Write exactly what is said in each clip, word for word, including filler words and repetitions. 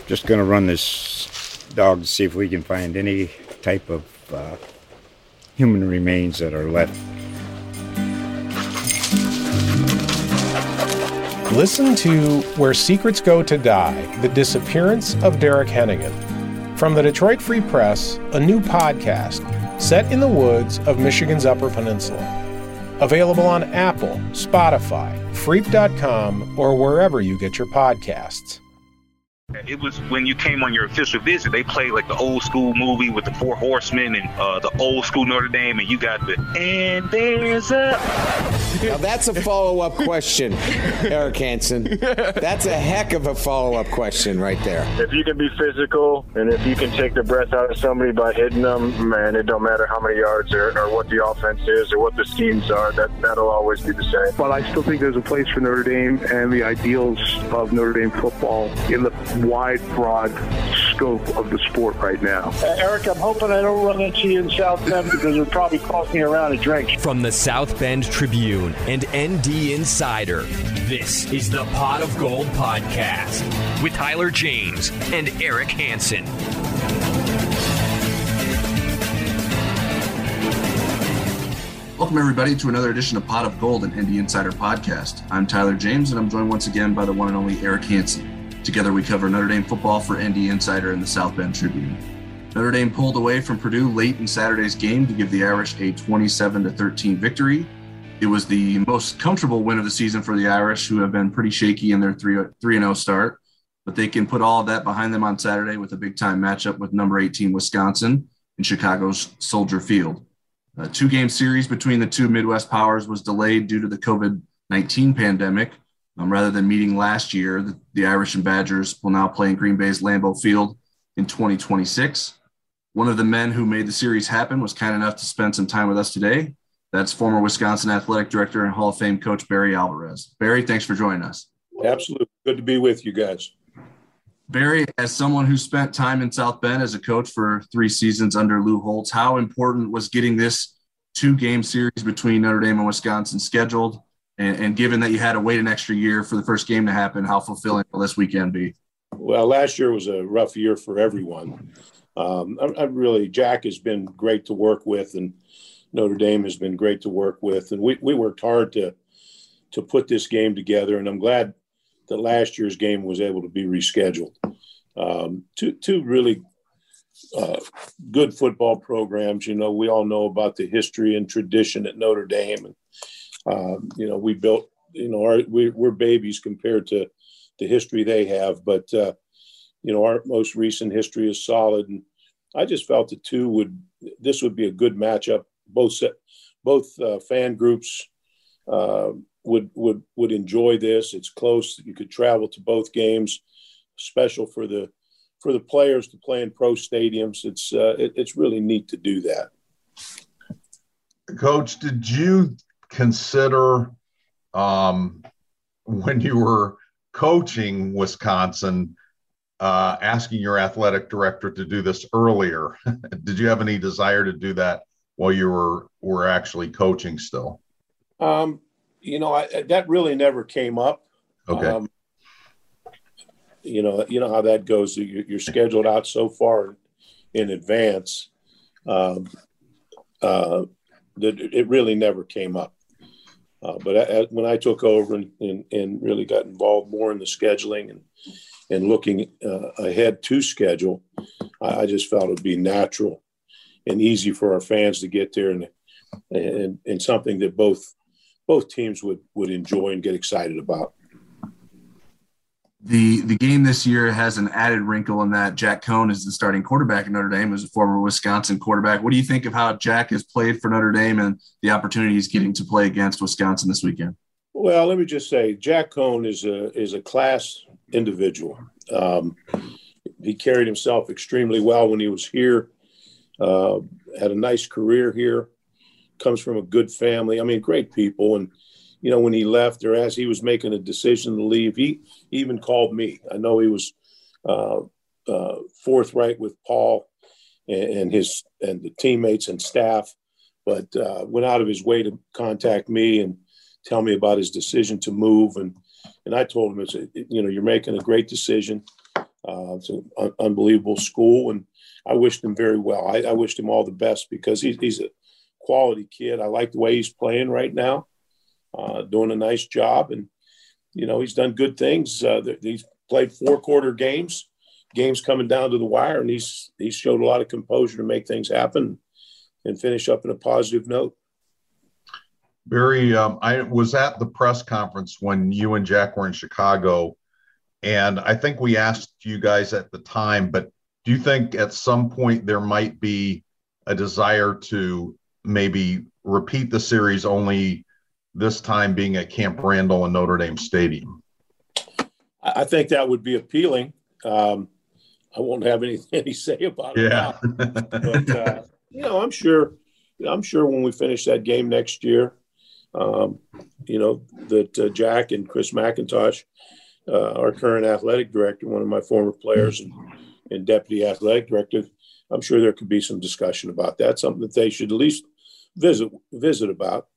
just going to run this dog to see if we can find any type of uh, human remains that are left. Listen to Where Secrets Go to Die, The Disappearance of Derek Hennigan. From the Detroit Free Press, a new podcast set in the woods of Michigan's Upper Peninsula. Available on Apple, Spotify, Freep dot com, or wherever you get your podcasts. It was when you came on your official visit, they played like the old school movie with the Four Horsemen and uh, the old school Notre Dame, and you got the, and there's a... Now that's a follow-up question, Eric Hansen. That's a heck of a follow-up question right there. If you can be physical, and if you can take the breath out of somebody by hitting them, man, it don't matter how many yards or, or what the offense is or what the schemes are, that, that'll always be the same. But I still think there's a place for Notre Dame and the ideals of Notre Dame football in the wide, broad scope of the sport right now. Uh, Eric, I'm hoping I don't run into you in South Bend because it would probably cost me around a drink. From the South Bend Tribune and N D Insider, this is the Pot of Gold Podcast with Tyler James and Eric Hansen. Welcome, everybody, to another edition of Pot of Gold, an N D Insider podcast. I'm Tyler James, and I'm joined once again by the one and only Eric Hansen. Together, we cover Notre Dame football for N D Insider and the South Bend Tribune. Notre Dame pulled away from Purdue late in Saturday's game to give the Irish a twenty-seven to thirteen victory. It was the most comfortable win of the season for the Irish, who have been pretty shaky in their three and oh start. But they can put all of that behind them on Saturday with a big-time matchup with number eighteen Wisconsin in Chicago's Soldier Field. A two-game series between the two Midwest powers was delayed due to the covid nineteen pandemic. Um, rather than meeting last year, the, the Irish and Badgers will now play in Green Bay's Lambeau Field in twenty twenty-six. One of the men who made the series happen was kind enough to spend some time with us today. That's former Wisconsin Athletic Director and Hall of Fame coach Barry Alvarez. Barry, thanks for joining us. Absolutely. Good to be with you guys. Barry, as someone who spent time in South Bend as a coach for three seasons under Lou Holtz, how important was getting this two-game series between Notre Dame and Wisconsin scheduled? And, and given that you had to wait an extra year for the first game to happen, how fulfilling will this weekend be? Well, last year was a rough year for everyone. Um, I, I really, Jack has been great to work with, and Notre Dame has been great to work with. And we, we worked hard to to put this game together, and I'm glad that last year's game was able to be rescheduled. Um, two, two really uh, good football programs. You know, we all know about the history and tradition at Notre Dame, and Um, you know, we built, you know, our, we, we're babies compared to the history they have. But, uh, you know, our most recent history is solid. And I just felt the two would, this would be a good matchup. Both set, both uh, fan groups uh, would, would, would enjoy this. It's close. You could travel to both games, special for the, for the players to play in pro stadiums. It's, uh, it, it's really neat to do that. Coach, did you consider um, when you were coaching Wisconsin, uh, asking your athletic director to do this earlier? Did you have any desire to do that while you were, were actually coaching still? Um, you know, I, that really never came up. Okay. Um, you know, you know how that goes. You're scheduled out so far in advance um, uh, that it really never came up. Uh, but I, when I took over and, and, and really got involved more in the scheduling and and looking uh, ahead to schedule, I, I just felt it would be natural and easy for our fans to get there, and and, and something that both both teams would, would enjoy and get excited about. The the game this year has an added wrinkle in that Jack Coan is the starting quarterback at Notre Dame, as a former Wisconsin quarterback. What do you think of how Jack has played for Notre Dame and the opportunity he's getting to play against Wisconsin this weekend? Well, let me just say, Jack Coan is a is a class individual. Um, he carried himself extremely well when he was here. Uh, had a nice career here. Comes from a good family. I mean, great people. And you know, when he left, or as he was making a decision to leave, he even called me. I know he was uh, uh, forthright with Paul and, and his and the teammates and staff, but uh, went out of his way to contact me and tell me about his decision to move. And and I told him, it's a, you know, you're making a great decision. Uh, it's an un- unbelievable school, and I wished him very well. I, I wished him all the best because he's, he's a quality kid. I like the way he's playing right now, uh, doing a nice job. And, you know, he's done good things. Uh, he's played four quarter games, games coming down to the wire, and he's he's showed a lot of composure to make things happen and finish up in a positive note. Barry, um, I was at the press conference when you and Jack were in Chicago, and I think we asked you guys at the time, but do you think at some point there might be a desire to maybe repeat the series, only this time being at Camp Randall and Notre Dame Stadium? I think that would be appealing. Um, I won't have any, any say about it. Yeah. But, uh, you know, I'm sure, I'm sure when we finish that game next year, um, you know, that uh, Jack and Chris McIntosh, uh, our current athletic director, one of my former players and, and deputy athletic director, I'm sure there could be some discussion about that, something that they should at least visit, visit about.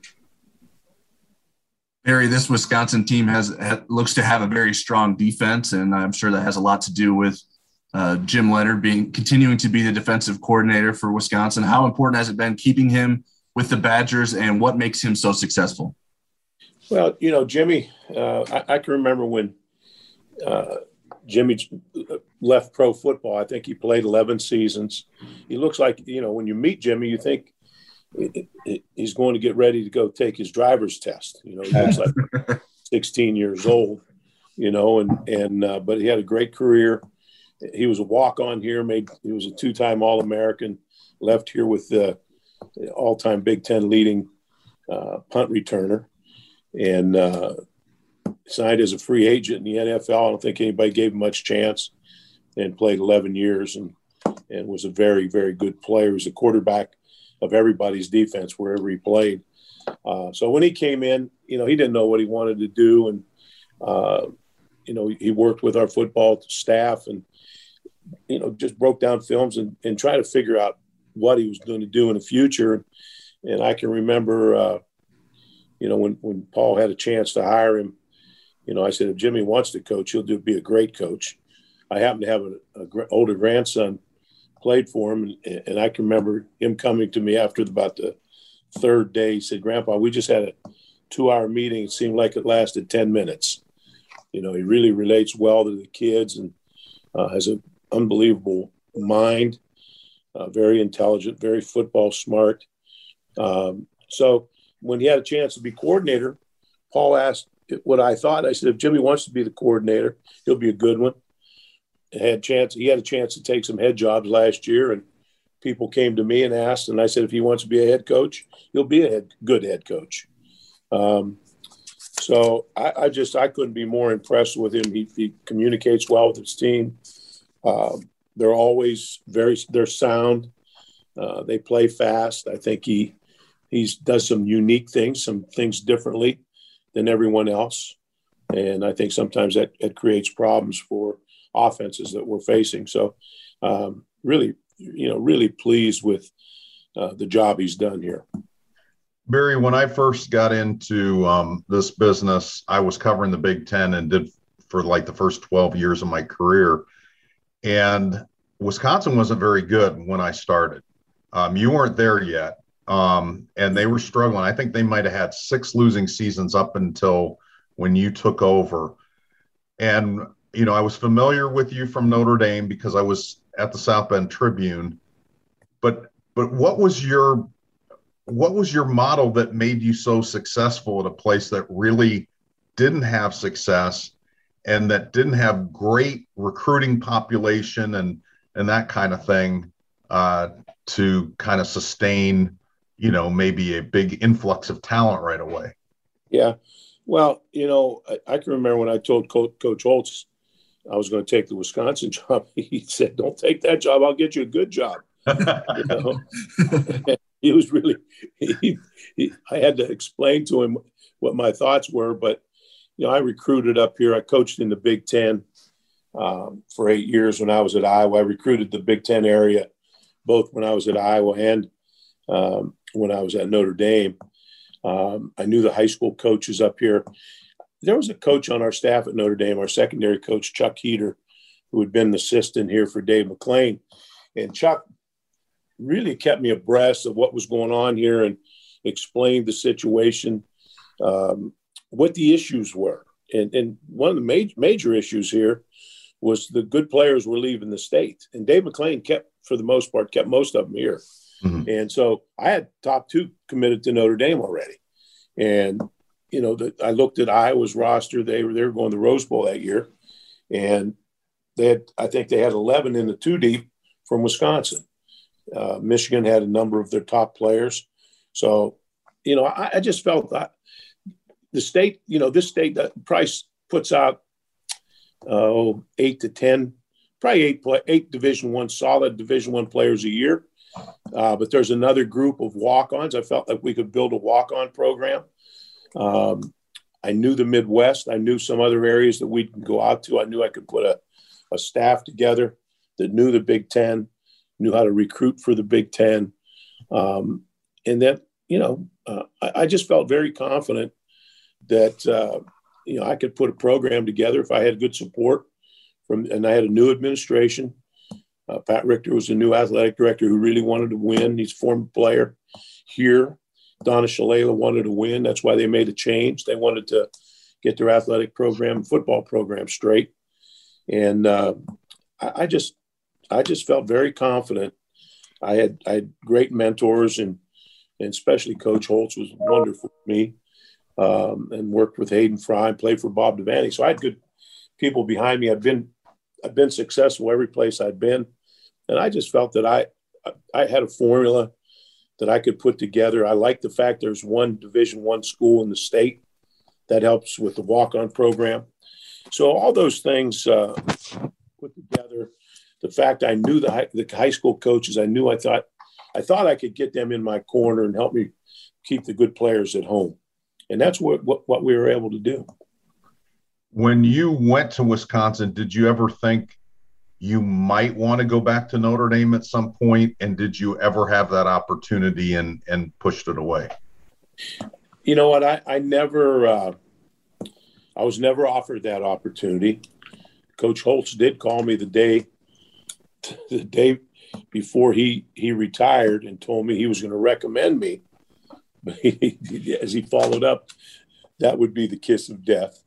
Barry, this Wisconsin team has, has looks to have a very strong defense, and I'm sure that has a lot to do with uh, Jim Leonhard being continuing to be the defensive coordinator for Wisconsin. How important has it been keeping him with the Badgers, and what makes him so successful? Well, you know, Jimmy, uh, I, I can remember when uh, Jimmy left pro football. I think he played eleven seasons. He looks like, you know, when you meet Jimmy, you think it, it, he's going to get ready to go take his driver's test. You know, he looks like sixteen years old, you know, and, and uh, but he had a great career. He was a walk-on here, made he was a two-time All-American, left here with the all-time Big Ten leading uh, punt returner, and uh, signed as a free agent in the N F L. I don't think anybody gave him much chance, and played eleven years and and was a very, very good player. He was the quarterback of everybody's defense wherever he played. Uh, so when he came in, you know, he didn't know what he wanted to do. And, uh, you know, he worked with our football staff and, you know, just broke down films and, and tried to figure out what he was going to do in the future. And I can remember, uh, you know, when, when Paul had a chance to hire him, you know, I said, if Jimmy wants to coach, he'll do be a great coach. I happen to have an older grandson played for him. And, and I can remember him coming to me after about the third day. He said, Grandpa, we just had a two hour meeting. It seemed like it lasted ten minutes. You know, he really relates well to the kids and uh, has an unbelievable mind, uh, very intelligent, very football smart. Um, so when he had a chance to be coordinator, Paul asked what I thought. I said, if Jimmy wants to be the coordinator, he'll be a good one. Had chance. He had a chance to take some head jobs last year, and people came to me and asked, and I said, if he wants to be a head coach, he'll be a head, good head coach. Um, so I, I just I couldn't be more impressed with him. He, he communicates well with his team. Uh, they're always very they're sound. Uh, they play fast. I think he he's does some unique things, some things differently than everyone else, and I think sometimes that, that creates problems for offenses that we're facing. So um, really, you know, really pleased with uh, the job he's done here. Barry, when I first got into um, this business, I was covering the Big Ten and did for like the first twelve years of my career. And Wisconsin wasn't very good when I started. Um, you weren't there yet. Um, and they were struggling. I think they might have had six losing seasons up until when you took over. And you know, I was familiar with you from Notre Dame because I was at the South Bend Tribune. But but what was your what was your model that made you so successful at a place that really didn't have success and that didn't have great recruiting population and and that kind of thing uh, to kind of sustain, you know, maybe a big influx of talent right away? Yeah, well, you know, I, I can remember when I told Coach, Coach Holtz I was going to take the Wisconsin job. He said, don't take that job. I'll get you a good job. You know? He was really, he, he, I had to explain to him what my thoughts were, but, you know, I recruited up here. I coached in the Big Ten um, for eight years when I was at Iowa. I recruited the Big Ten area, both when I was at Iowa and um, when I was at Notre Dame. Um, I knew the high school coaches up here. There was a coach on our staff at Notre Dame, our secondary coach, Chuck Heater, who had been an assistant here for Dave McClain. And Chuck really kept me abreast of what was going on here and explained the situation, um, what the issues were. And, and one of the major, major issues here was the good players were leaving the state. And Dave McClain kept, for the most part, kept most of them here. Mm-hmm. And so I had top two committed to Notre Dame already. And, you know, the, I looked at Iowa's roster. They were, they were going to the Rose Bowl that year. And they had, I think they had eleven in the two deep from Wisconsin. Uh, Michigan had a number of their top players. So, you know, I, I just felt that the state, you know, this state, that Price puts out uh, eight to ten, probably eight, play, eight Division One, solid Division One players a year. Uh, but there's another group of walk-ons. I felt like we could build a walk-on program. Um, I knew the Midwest. I knew some other areas that we could go out to. I knew I could put a, a staff together that knew the Big Ten, knew how to recruit for the Big Ten. Um, and that, you know, uh, I, I just felt very confident that, uh, you know, I could put a program together if I had good support from, and I had a new administration. Uh, Pat Richter was a new athletic director who really wanted to win. He's a former player here. Donna Shalala wanted to win. That's why they made a change. They wanted to get their athletic program, football program straight. And uh, I, I just, I just felt very confident. I had, I had great mentors, and and especially Coach Holtz was wonderful for me. Um, and worked with Hayden Fry and played for Bob Devaney. So I had good people behind me. I've been, I've been successful every place I'd been. And I just felt that I, I had a formula that I could put together. I like the fact there's one Division One school in the state that helps with the walk-on program. So all those things uh, put together, the fact I knew the high, the high school coaches, I knew I thought, I thought I could get them in my corner and help me keep the good players at home. And that's what, what, what we were able to do. When you went to Wisconsin, did you ever think you might want to go back to Notre Dame at some point? And did you ever have that opportunity and, and pushed it away? You know what? I, I never, uh, I was never offered that opportunity. Coach Holtz did call me the day, the day before he, he retired and told me he was going to recommend me. But he, as he followed up, that would be the kiss of death.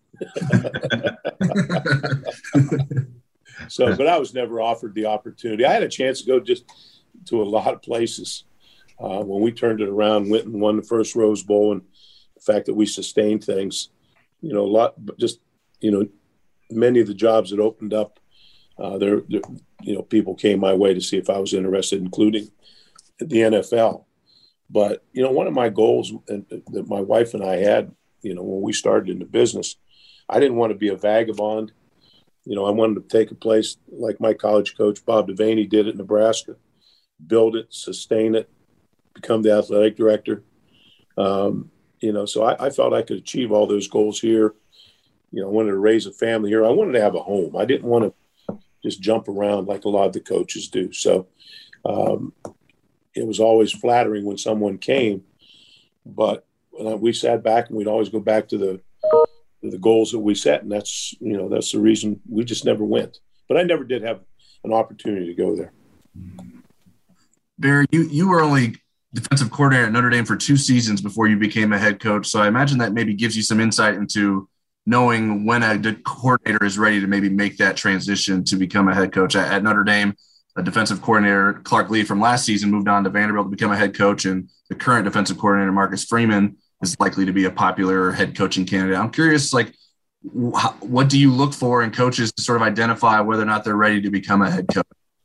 So, but I was never offered the opportunity. I had a chance to go just to a lot of places. Uh, when we turned it around, went and won the first Rose Bowl, and the fact that we sustained things, you know, a lot, just, you know, many of the jobs that opened up, uh, there, there, you know, people came my way to see if I was interested, including the N F L. But, you know, one of my goals that my wife and I had, you know, when we started in the business, I didn't want to be a vagabond. You know, I wanted to take a place like my college coach, Bob Devaney, did at Nebraska, build it, sustain it, become the athletic director. Um, you know, so I, I felt I could achieve all those goals here. You know, I wanted to raise a family here. I wanted to have a home. I didn't want to just jump around like a lot of the coaches do. So um, it was always flattering when someone came. But when we sat back, and we'd always go back to the the goals that we set, and that's, you know, that's the reason we just never went. But I never did have an opportunity to go there. Barry, you, you were only defensive coordinator at Notre Dame for two seasons before you became a head coach. So I imagine that maybe gives you some insight into knowing when a coordinator is ready to maybe make that transition to become a head coach. At, at Notre Dame, a defensive coordinator, Clark Lee, from last season moved on to Vanderbilt to become a head coach, and the current defensive coordinator, Marcus Freeman, is likely to be a popular head coaching candidate. I'm curious, like, wh- what do you look for in coaches to sort of identify whether or not they're ready to become a head coach?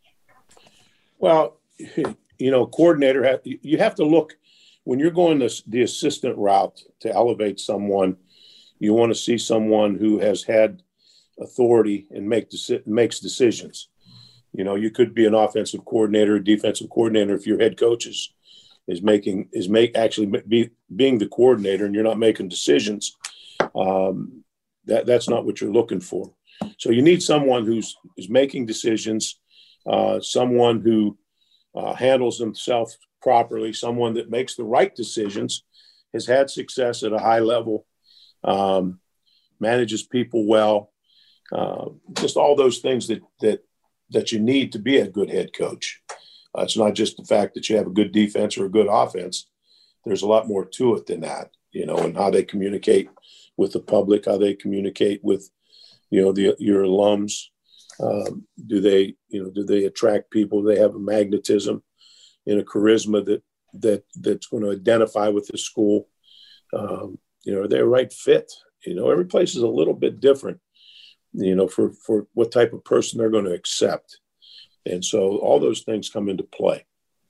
Well, you know, coordinator, have, you have to look when you're going the, the assistant route to elevate someone. You want to see someone who has had authority and make deci- makes decisions. You know, you could be an offensive coordinator, a defensive coordinator if your head coach is is making is make actually be being the coordinator and you're not making decisions. Um, that that's not what you're looking for. So you need someone who's is making decisions, uh, someone who uh, handles himself properly, someone that makes the right decisions, has had success at a high level, um, manages people well, uh, just all those things that that that you need to be a good head coach. Uh, it's not just the fact that you have a good defense or a good offense. There's a lot more to it than that, you know, and how they communicate with the public, how they communicate with, you know, the your alums. Um, do they, you know, do they attract people? Do they have a magnetism and a charisma that that that's going to identify with the school? Um, you know, are they a right fit? You know, every place is a little bit different, you know, for, for what type of person they're going to accept. And so all those things come into play.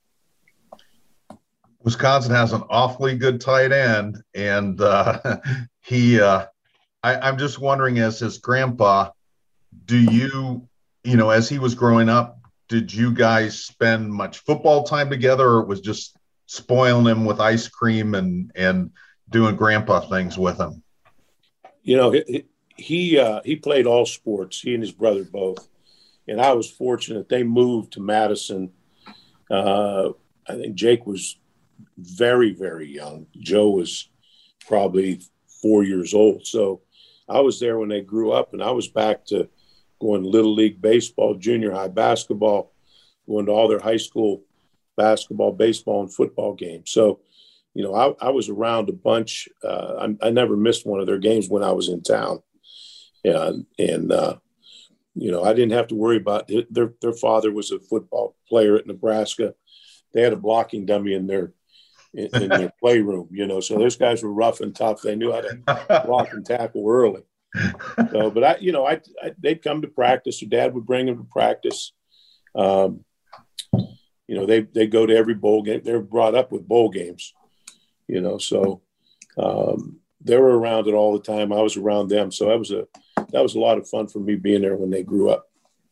Wisconsin has an awfully good tight end. And uh, he, uh, I, I'm just wondering, as his grandpa, do you, you know, as he was growing up, did you guys spend much football time together, or it was just spoiling him with ice cream and, and doing grandpa things with him? You know, he, he, uh, he played all sports, he and his brother both. And I was fortunate. They moved to Madison. Uh, I think Jake was very, very young. Joe was probably four years old. So I was there when they grew up, and I was back to going to Little League baseball, junior high basketball, going to all their high school basketball, baseball, and football games. So, you know, I, I was around a bunch. Uh, I, I never missed one of their games when I was in town. Yeah, and, uh, you know, I didn't have to worry about it. Their their father was a football player at Nebraska. They had a blocking dummy in their in, in their playroom, you know. So those guys were rough and tough. They knew how to block and tackle early. So, but I, you know, I, I they'd come to practice. Their dad would bring them to practice. Um, you know, they they go to every bowl game. They're brought up with bowl games, you know. So um, they were around it all the time. I was around them, so that was a that was a lot of fun for me being there when they grew up.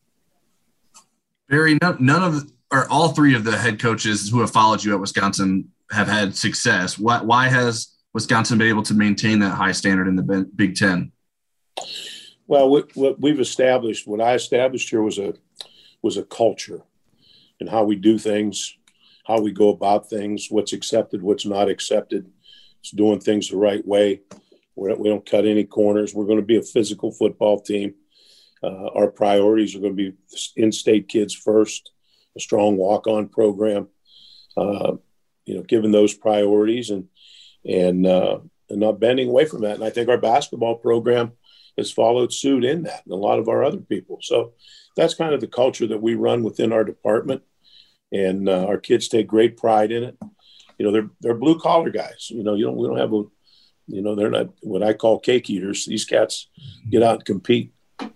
Barry, none, none of or all three of the head coaches who have followed you at Wisconsin have had success. Why, why has Wisconsin been able to maintain that high standard in the Big Ten? Well, what, what we've established, what I established here was a was a culture and how we do things, how we go about things, what's accepted, what's not accepted. It's doing things the right way. We're, we don't cut any corners. We're going to be a physical football team. Uh, our priorities are going to be in-state kids first, a strong walk-on program. Uh, you know, given those priorities and and uh, and not bending away from that. And I think our basketball program has followed suit in that, and a lot of our other people. So that's kind of the culture that we run within our department, and uh, our kids take great pride in it. You know, they're they're blue collar guys. You know, you don't we don't have a, you know, they're not what I call cake eaters. These cats get out and compete.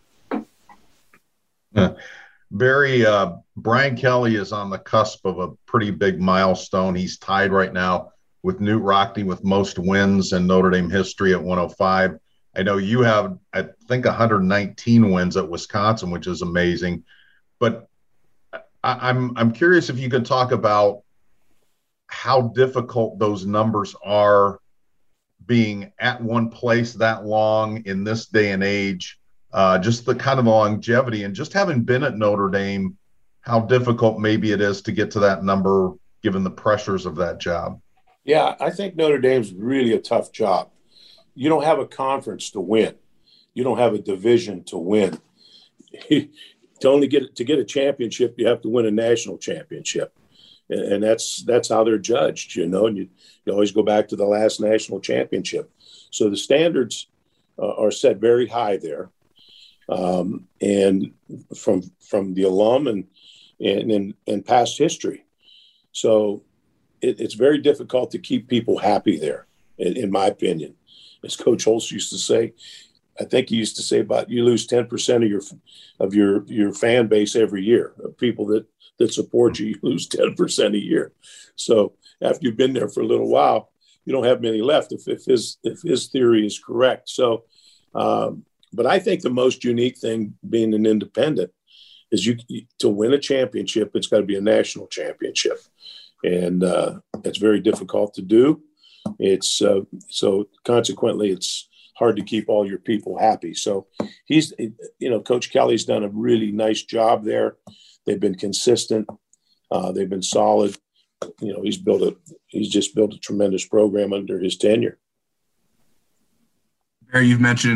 Yeah. Barry, uh, Brian Kelly is on the cusp of a pretty big milestone. He's tied right now with Knute Rockne with most wins in Notre Dame history at one oh five. I know you have, I think, one hundred nineteen wins at Wisconsin, which is amazing. But I, I'm I'm curious if you could talk about how difficult those numbers are being at one place that long in this day and age. Uh, just the kind of longevity and just having been at Notre Dame, how difficult maybe it is to get to that number given the pressures of that job. Yeah, I think Notre Dame's really a tough job. You don't have a conference to win. You don't have a division to win. to only get to get a championship, you have to win a national championship, and, and that's that's how they're judged. You know, and you, you always go back to the last national championship. So the standards uh, are set very high there. Um, and from from the alum and and and, and past history, so it, it's very difficult to keep people happy there, in, in my opinion. As Coach Holtz used to say, I think he used to say about you lose ten percent of your of your your fan base every year of people that that support you. You lose ten percent a year. So after you've been there for a little while, you don't have many left. If if his if his theory is correct, so. Um, But I think the most unique thing being an independent is you to win a championship, it's got to be a national championship. And uh, it's very difficult to do. It's uh, so consequently, it's hard to keep all your people happy. So he's, you know, Coach Kelly's done a really nice job there. They've been consistent. Uh, they've been solid. You know, he's built a, he's just built a tremendous program under his tenure. Barry, you've mentioned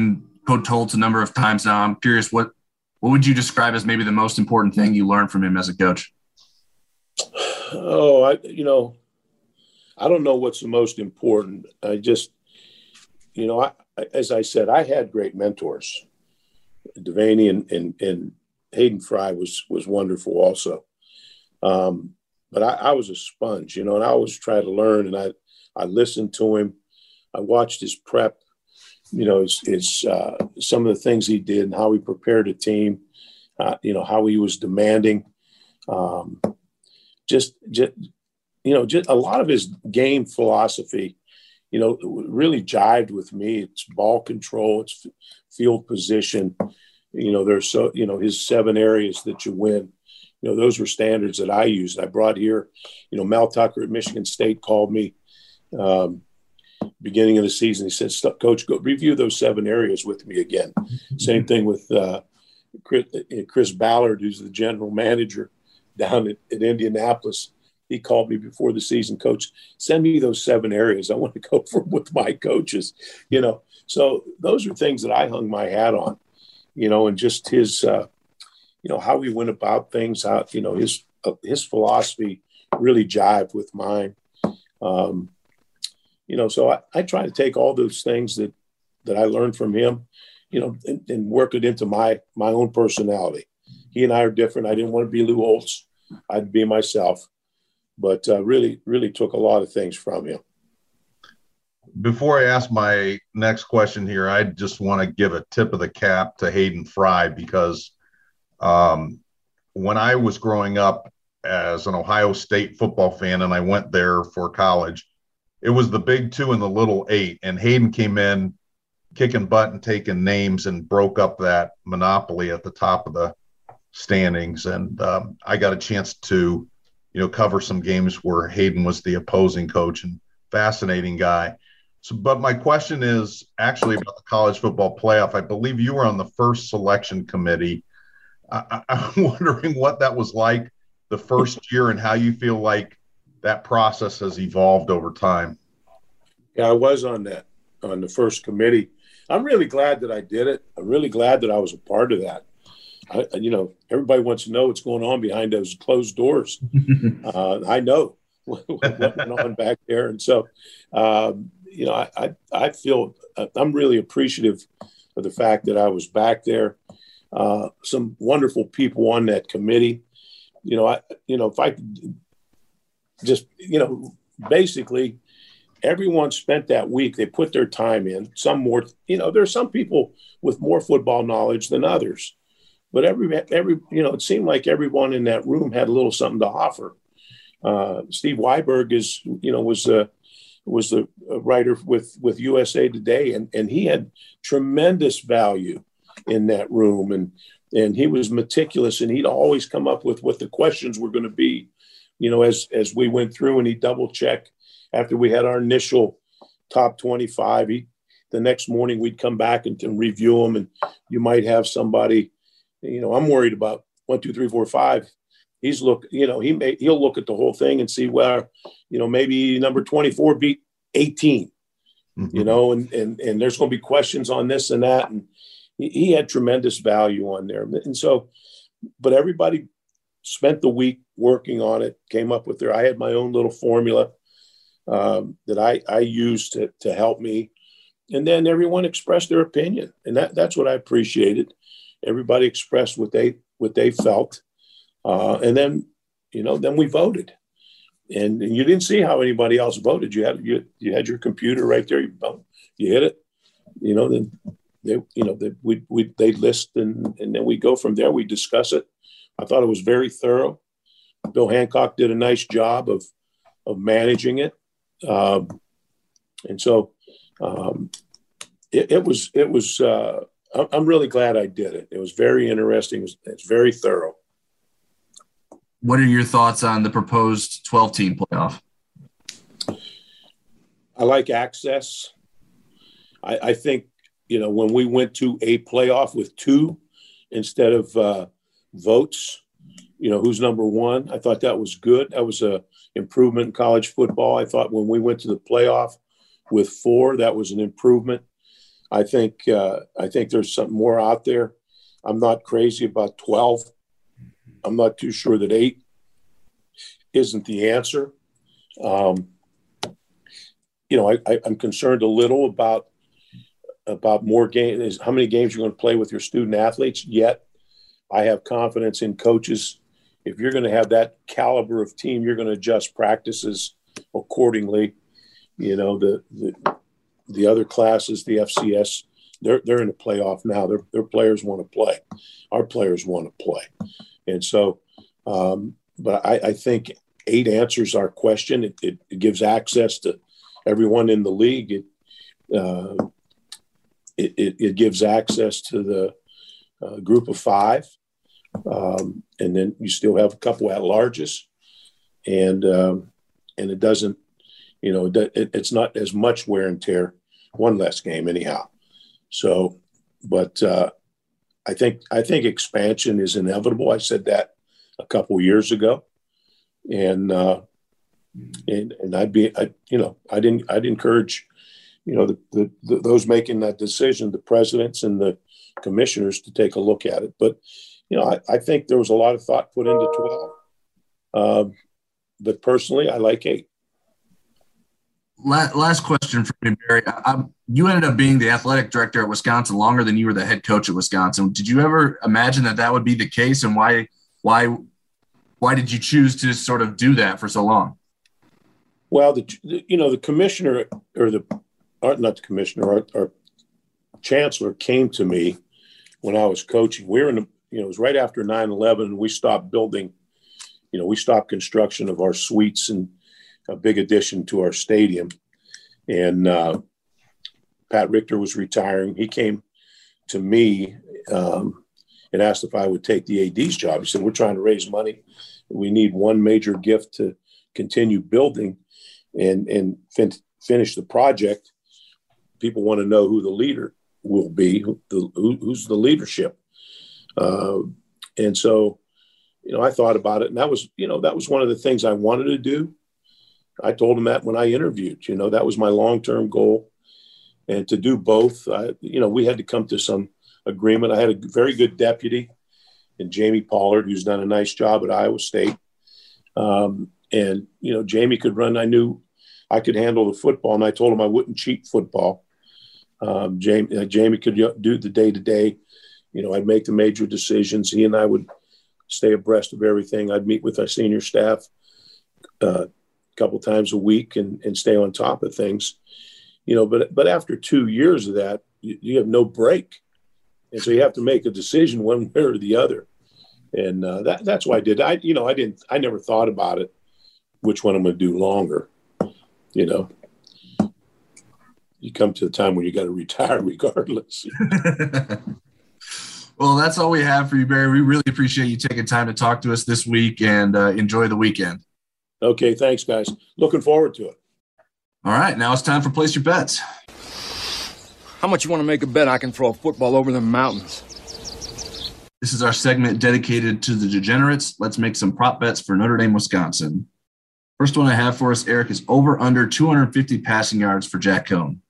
Coach Holtz a number of times now. I'm curious, what what would you describe as maybe the most important thing you learned from him as a coach? Oh, I, you know, I don't know what's the most important. I just, you know, I, as I said, I had great mentors. Devaney and, and, and Hayden Fry was, was wonderful also. Um, but I, I was a sponge, you know, and I always try to learn, and I, I listened to him. I watched his prep, you know, his, his uh, some of the things he did and how he prepared a team, uh, you know, how he was demanding. Um, just, just, you know, just a lot of his game philosophy, you know, really jived with me. It's ball control, it's field position. You know, there's so, you know, his seven areas that you win. You know, those were standards that I used. I brought here, you know, Mel Tucker at Michigan State called me um, beginning of the season. He said, Coach, go review those seven areas with me again. Same thing with uh, Chris, Chris Ballard, who's the general manager down at, at Indianapolis. He called me before the season, Coach, send me those seven areas. I want to go for with my coaches, you know. So those are things that I hung my hat on, you know, and just his, uh, you know, how he went about things, how, you know, his, uh, his philosophy really jived with mine. Um, you know, so I, I try to take all those things that, that I learned from him, you know, and, and work it into my, my own personality. He and I are different. I didn't want to be Lou Holtz. I'd be myself. But uh, really, really took a lot of things from him. Before I ask my next question here, I just want to give a tip of the cap to Hayden Fry, because um, when I was growing up as an Ohio State football fan and I went there for college, it was the big two and the little eight. And Hayden came in kicking butt and taking names and broke up that monopoly at the top of the standings. And um, I got a chance to you know, cover some games where Hayden was the opposing coach, and fascinating guy. So, but my question is actually about the college football playoff. I believe you were on the first selection committee. I, I'm wondering what that was like the first year and how you feel like that process has evolved over time. Yeah, I was on that, on the first committee. I'm really glad that I did it. I'm really glad that I was a part of that. I, you know, everybody wants to know what's going on behind those closed doors. uh, I know what went on back there. And so, um, you know, I, I, I feel I'm really appreciative of the fact that I was back there. Uh, some wonderful people on that committee. You know, I, you know, if I could just, you know, basically everyone spent that week, they put their time in. Some more, you know, there's some people with more football knowledge than others. But every, every, you know, it seemed like everyone in that room had a little something to offer. Uh, Steve Weiberg is, you know, was a, was the writer with, with U S A Today, and, and he had tremendous value in that room. And, and he was meticulous, and he'd always come up with what the questions were going to be, you know, as, as we went through, and he'd double check after we had our initial top twenty-five. He, the next morning we'd come back and, and review them, and you might have somebody, you know, I'm worried about one, two, three, four, five. He's look, you know, he may, he'll look at the whole thing and see where, you know, maybe number twenty-four beat eighteen, mm-hmm. you know, and, and, and there's going to be questions on this and that. And he, he had tremendous value on there. And so, but everybody spent the week working on it, came up with their, I had my own little formula um, that I, I used to, to help me. And then everyone expressed their opinion. And that, that's what I appreciated. Everybody expressed what they what they felt, uh, and then you know then we voted, and, and you didn't see how anybody else voted. You had you, you had your computer right there. You you hit it, you know. Then they you know they we we they list and and then we go from there. We discuss it. I thought it was very thorough. Bill Hancock did a nice job of of managing it, um, and so um, it, it was it was. Uh, I'm really glad I did it. It was very interesting. It's it very thorough. What are your thoughts on the proposed twelve-team playoff? I like access. I, I think, you know, when we went to a playoff with two instead of uh, votes, you know, who's number one, I thought that was good. That was a improvement in college football. I thought when we went to the playoff with four, that was an improvement. I think uh, I think there's something more out there. I'm not crazy about twelve. I'm not too sure that eight isn't the answer. Um, you know, I, I, I'm concerned a little about about more games. How many games you're going to play with your student athletes? Yet, I have confidence in coaches. If you're going to have that caliber of team, you're going to adjust practices accordingly. You know, the the, the other classes, the F C S, they're they're in the playoff now. Their their players want to play. Our players want to play, and so. Um, but I, I think eight answers our question. It, it, it gives access to everyone in the league. It uh, it, it, it gives access to the uh, group of five, um, and then you still have a couple at larges, and um, and it doesn't, you know, it, it's not as much wear and tear. One less game, anyhow. So, but uh, I think I think expansion is inevitable. I said that a couple years ago, and uh, and and I'd be, I, you know, I didn't I'd encourage, you know, the, the, the those making that decision, the presidents and the commissioners, to take a look at it. But you know, I, I think there was a lot of thought put into twelve. Um, but personally, I like eight. Last question for me, Barry. I'm, you ended up being the athletic director at Wisconsin longer than you were the head coach at Wisconsin. Did you ever imagine that that would be the case, and why why why did you choose to sort of do that for so long? Well, the you know the commissioner or the or not the commissioner, our, our chancellor came to me when I was coaching. We were in the, you know, it was right after nine eleven, and we stopped building. You know, we stopped construction of our suites and a big addition to our stadium. And uh, Pat Richter was retiring. He came to me um, and asked if I would take the A D's job. He said, we're trying to raise money. We need one major gift to continue building and, and fin- finish the project. People want to know who the leader will be, who, the, who, who's the leadership. Uh, and so, you know, I thought about it, and that was, you know, that was one of the things I wanted to do. I told him that when I interviewed, you know, that was my long-term goal. And to do both, I, you know, we had to come to some agreement. I had a very good deputy in Jamie Pollard, who's done a nice job at Iowa State. Um, and, you know, Jamie could run. I knew I could handle the football, and I told him I wouldn't cheat football. Um, Jamie, uh, Jamie could do the day-to-day. You know, I'd make the major decisions. He and I would stay abreast of everything. I'd meet with our senior staff uh couple times a week and, and stay on top of things, you know, but, but after two years of that, you, you have no break. And so you have to make a decision one way or the other. And uh, that, that's why I did. I, you know, I didn't, I never thought about it, which one I'm going to do longer. You know, you come to the time when you got to retire regardless. Well, that's all we have for you, Barry. We really appreciate you taking time to talk to us this week, and uh, enjoy the weekend. Okay, thanks, guys. Looking forward to it. All right, now it's time for Place Your Bets. How much you want to make a bet I can throw a football over the mountains? This is our segment dedicated to the degenerates. Let's make some prop bets for Notre Dame, Wisconsin. First one I have for us, Eric, is over under two hundred fifty passing yards for Jack Cohn.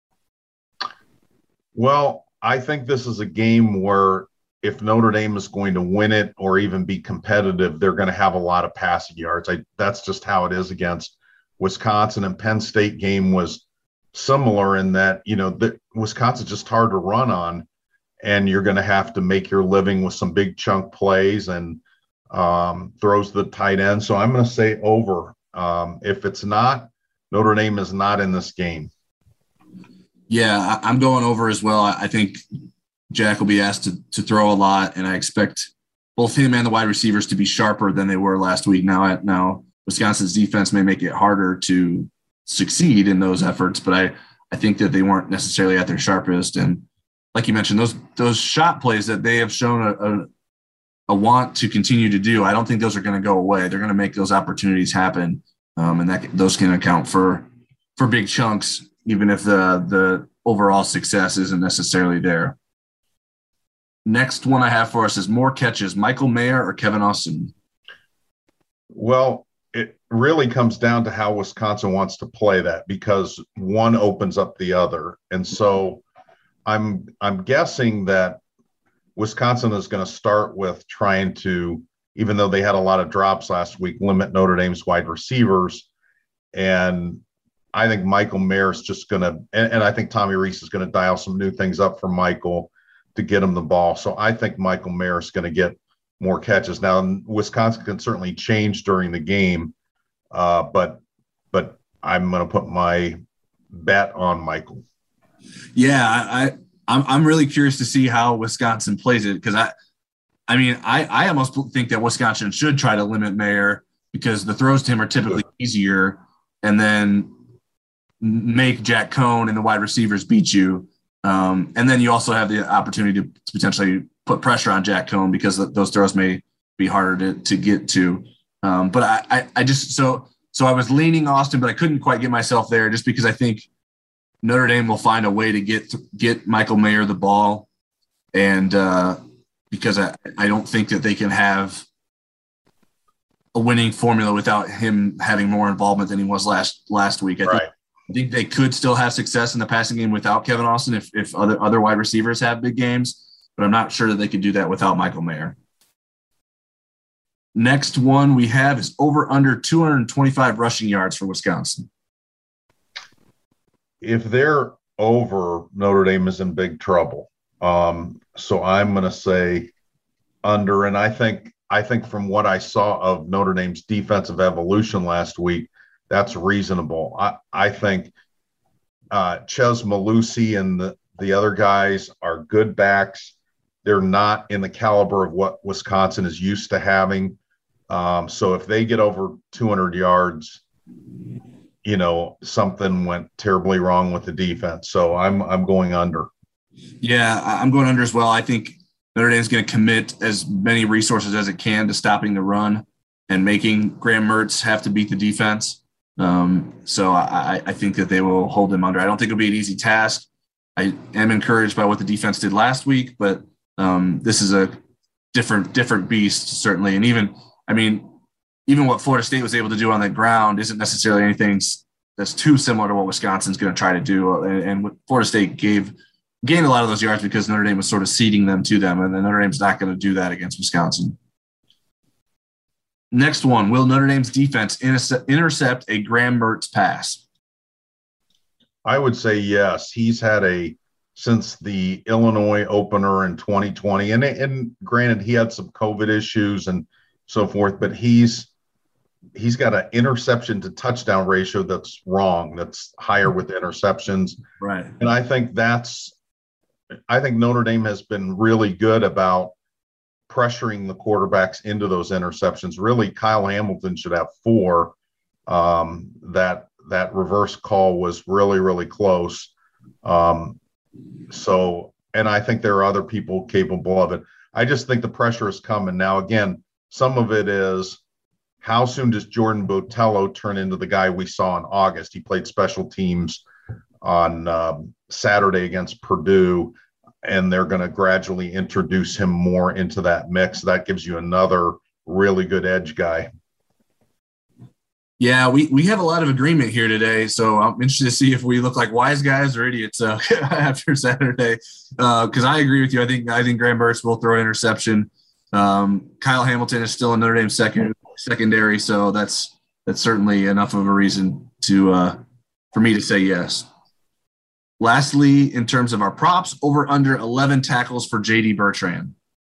Well, I think this is a game where if Notre Dame is going to win it or even be competitive, they're going to have a lot of passing yards. I, that's just how it is against Wisconsin. And Penn State game was similar in that, you know, the, Wisconsin's just hard to run on, and you're going to have to make your living with some big chunk plays and um, throws the tight end. So I'm going to say over. Um, if it's not, Notre Dame is not in this game. Yeah, I'm going over as well. I think Jack will be asked to, to throw a lot, and I expect both him and the wide receivers to be sharper than they were last week. Now, now Wisconsin's defense may make it harder to succeed in those efforts, but I, I think that they weren't necessarily at their sharpest. And like you mentioned, those those shot plays that they have shown a, a, a want to continue to do, I don't think those are going to go away. They're going to make those opportunities happen, um, and that those can account for for big chunks, even if the the overall success isn't necessarily there. Next one I have for us is more catches, Michael Mayer or Kevin Austin? Well, it really comes down to how Wisconsin wants to play that, because one opens up the other. And so I'm I'm guessing that Wisconsin is going to start with trying to, even though they had a lot of drops last week, limit Notre Dame's wide receivers. And I think Michael Mayer is just going to, and, and I think Tommy Rees is going to dial some new things up for Michael to get him the ball. So I think Michael Mayer is going to get more catches. Now, Wisconsin can certainly change during the game, uh, but but I'm going to put my bet on Michael. Yeah, I, I'm I'm really curious to see how Wisconsin plays it, because I, I mean, I, I almost think that Wisconsin should try to limit Mayer because the throws to him are typically easier, and then make Jack Cohn and the wide receivers beat you. Um, and then you also have the opportunity to, to potentially put pressure on Jack Cohn because those throws may be harder to, to get to. Um, but I, I, I just, so, so I was leaning Austin, but I couldn't quite get myself there just because I think Notre Dame will find a way to get, to get Michael Mayer the ball. And uh, because I, I don't think that they can have a winning formula without him having more involvement than he was last, last week. I right. think, I think they could still have success in the passing game without Kevin Austin if, if other, other wide receivers have big games, but I'm not sure that they could do that without Michael Mayer. Next one we have is over under two hundred twenty-five rushing yards for Wisconsin. If they're over, Notre Dame is in big trouble. Um, so I'm going to say under, and I think I think from what I saw of Notre Dame's defensive evolution last week, that's reasonable. I, I think uh, Ches Malusi and the, the other guys are good backs. They're not in the caliber of what Wisconsin is used to having. Um, so if they get over two hundred yards, you know, something went terribly wrong with the defense. So I'm I'm going under. Yeah, I'm going under as well. I think Notre Dame's going to commit as many resources as it can to stopping the run and making Graham Mertz have to beat the defense. Um, so I, I think that they will hold them under. I don't think it'll be an easy task. I am encouraged by what the defense did last week, but um, this is a different different beast, certainly. And even, I mean, even what Florida State was able to do on the ground isn't necessarily anything that's too similar to what Wisconsin's going to try to do. And, and Florida State gave gained a lot of those yards because Notre Dame was sort of ceding them to them, and then Notre Dame's not going to do that against Wisconsin. Next one, will Notre Dame's defense intercept a Graham Mertz pass? I would say yes. He's had a, since the Illinois opener in twenty twenty, and, and granted, he had some COVID issues and so forth, but he's he's got an interception to touchdown ratio that's wrong, that's higher with interceptions. Right. And I think that's, I think Notre Dame has been really good about pressuring the quarterbacks into those interceptions. Really, Kyle Hamilton should have four. Um, that that reverse call was really, really close. Um, so, and I think there are other people capable of it. I just think the pressure is coming. Now, again, some of it is how soon does Jordan Botello turn into the guy we saw in August? He played special teams on um, Saturday against Purdue, and they're going to gradually introduce him more into that mix. That gives you another really good edge guy. Yeah, we, we have a lot of agreement here today, so I'm interested to see if we look like wise guys or idiots uh, after Saturday. Because uh, I agree with you. I think I think Graham Mertz will throw an interception. Um, Kyle Hamilton is still in Notre Dame's second secondary, so that's that's certainly enough of a reason to uh, for me to say yes. Lastly, in terms of our props, over under eleven tackles for J D Bertrand.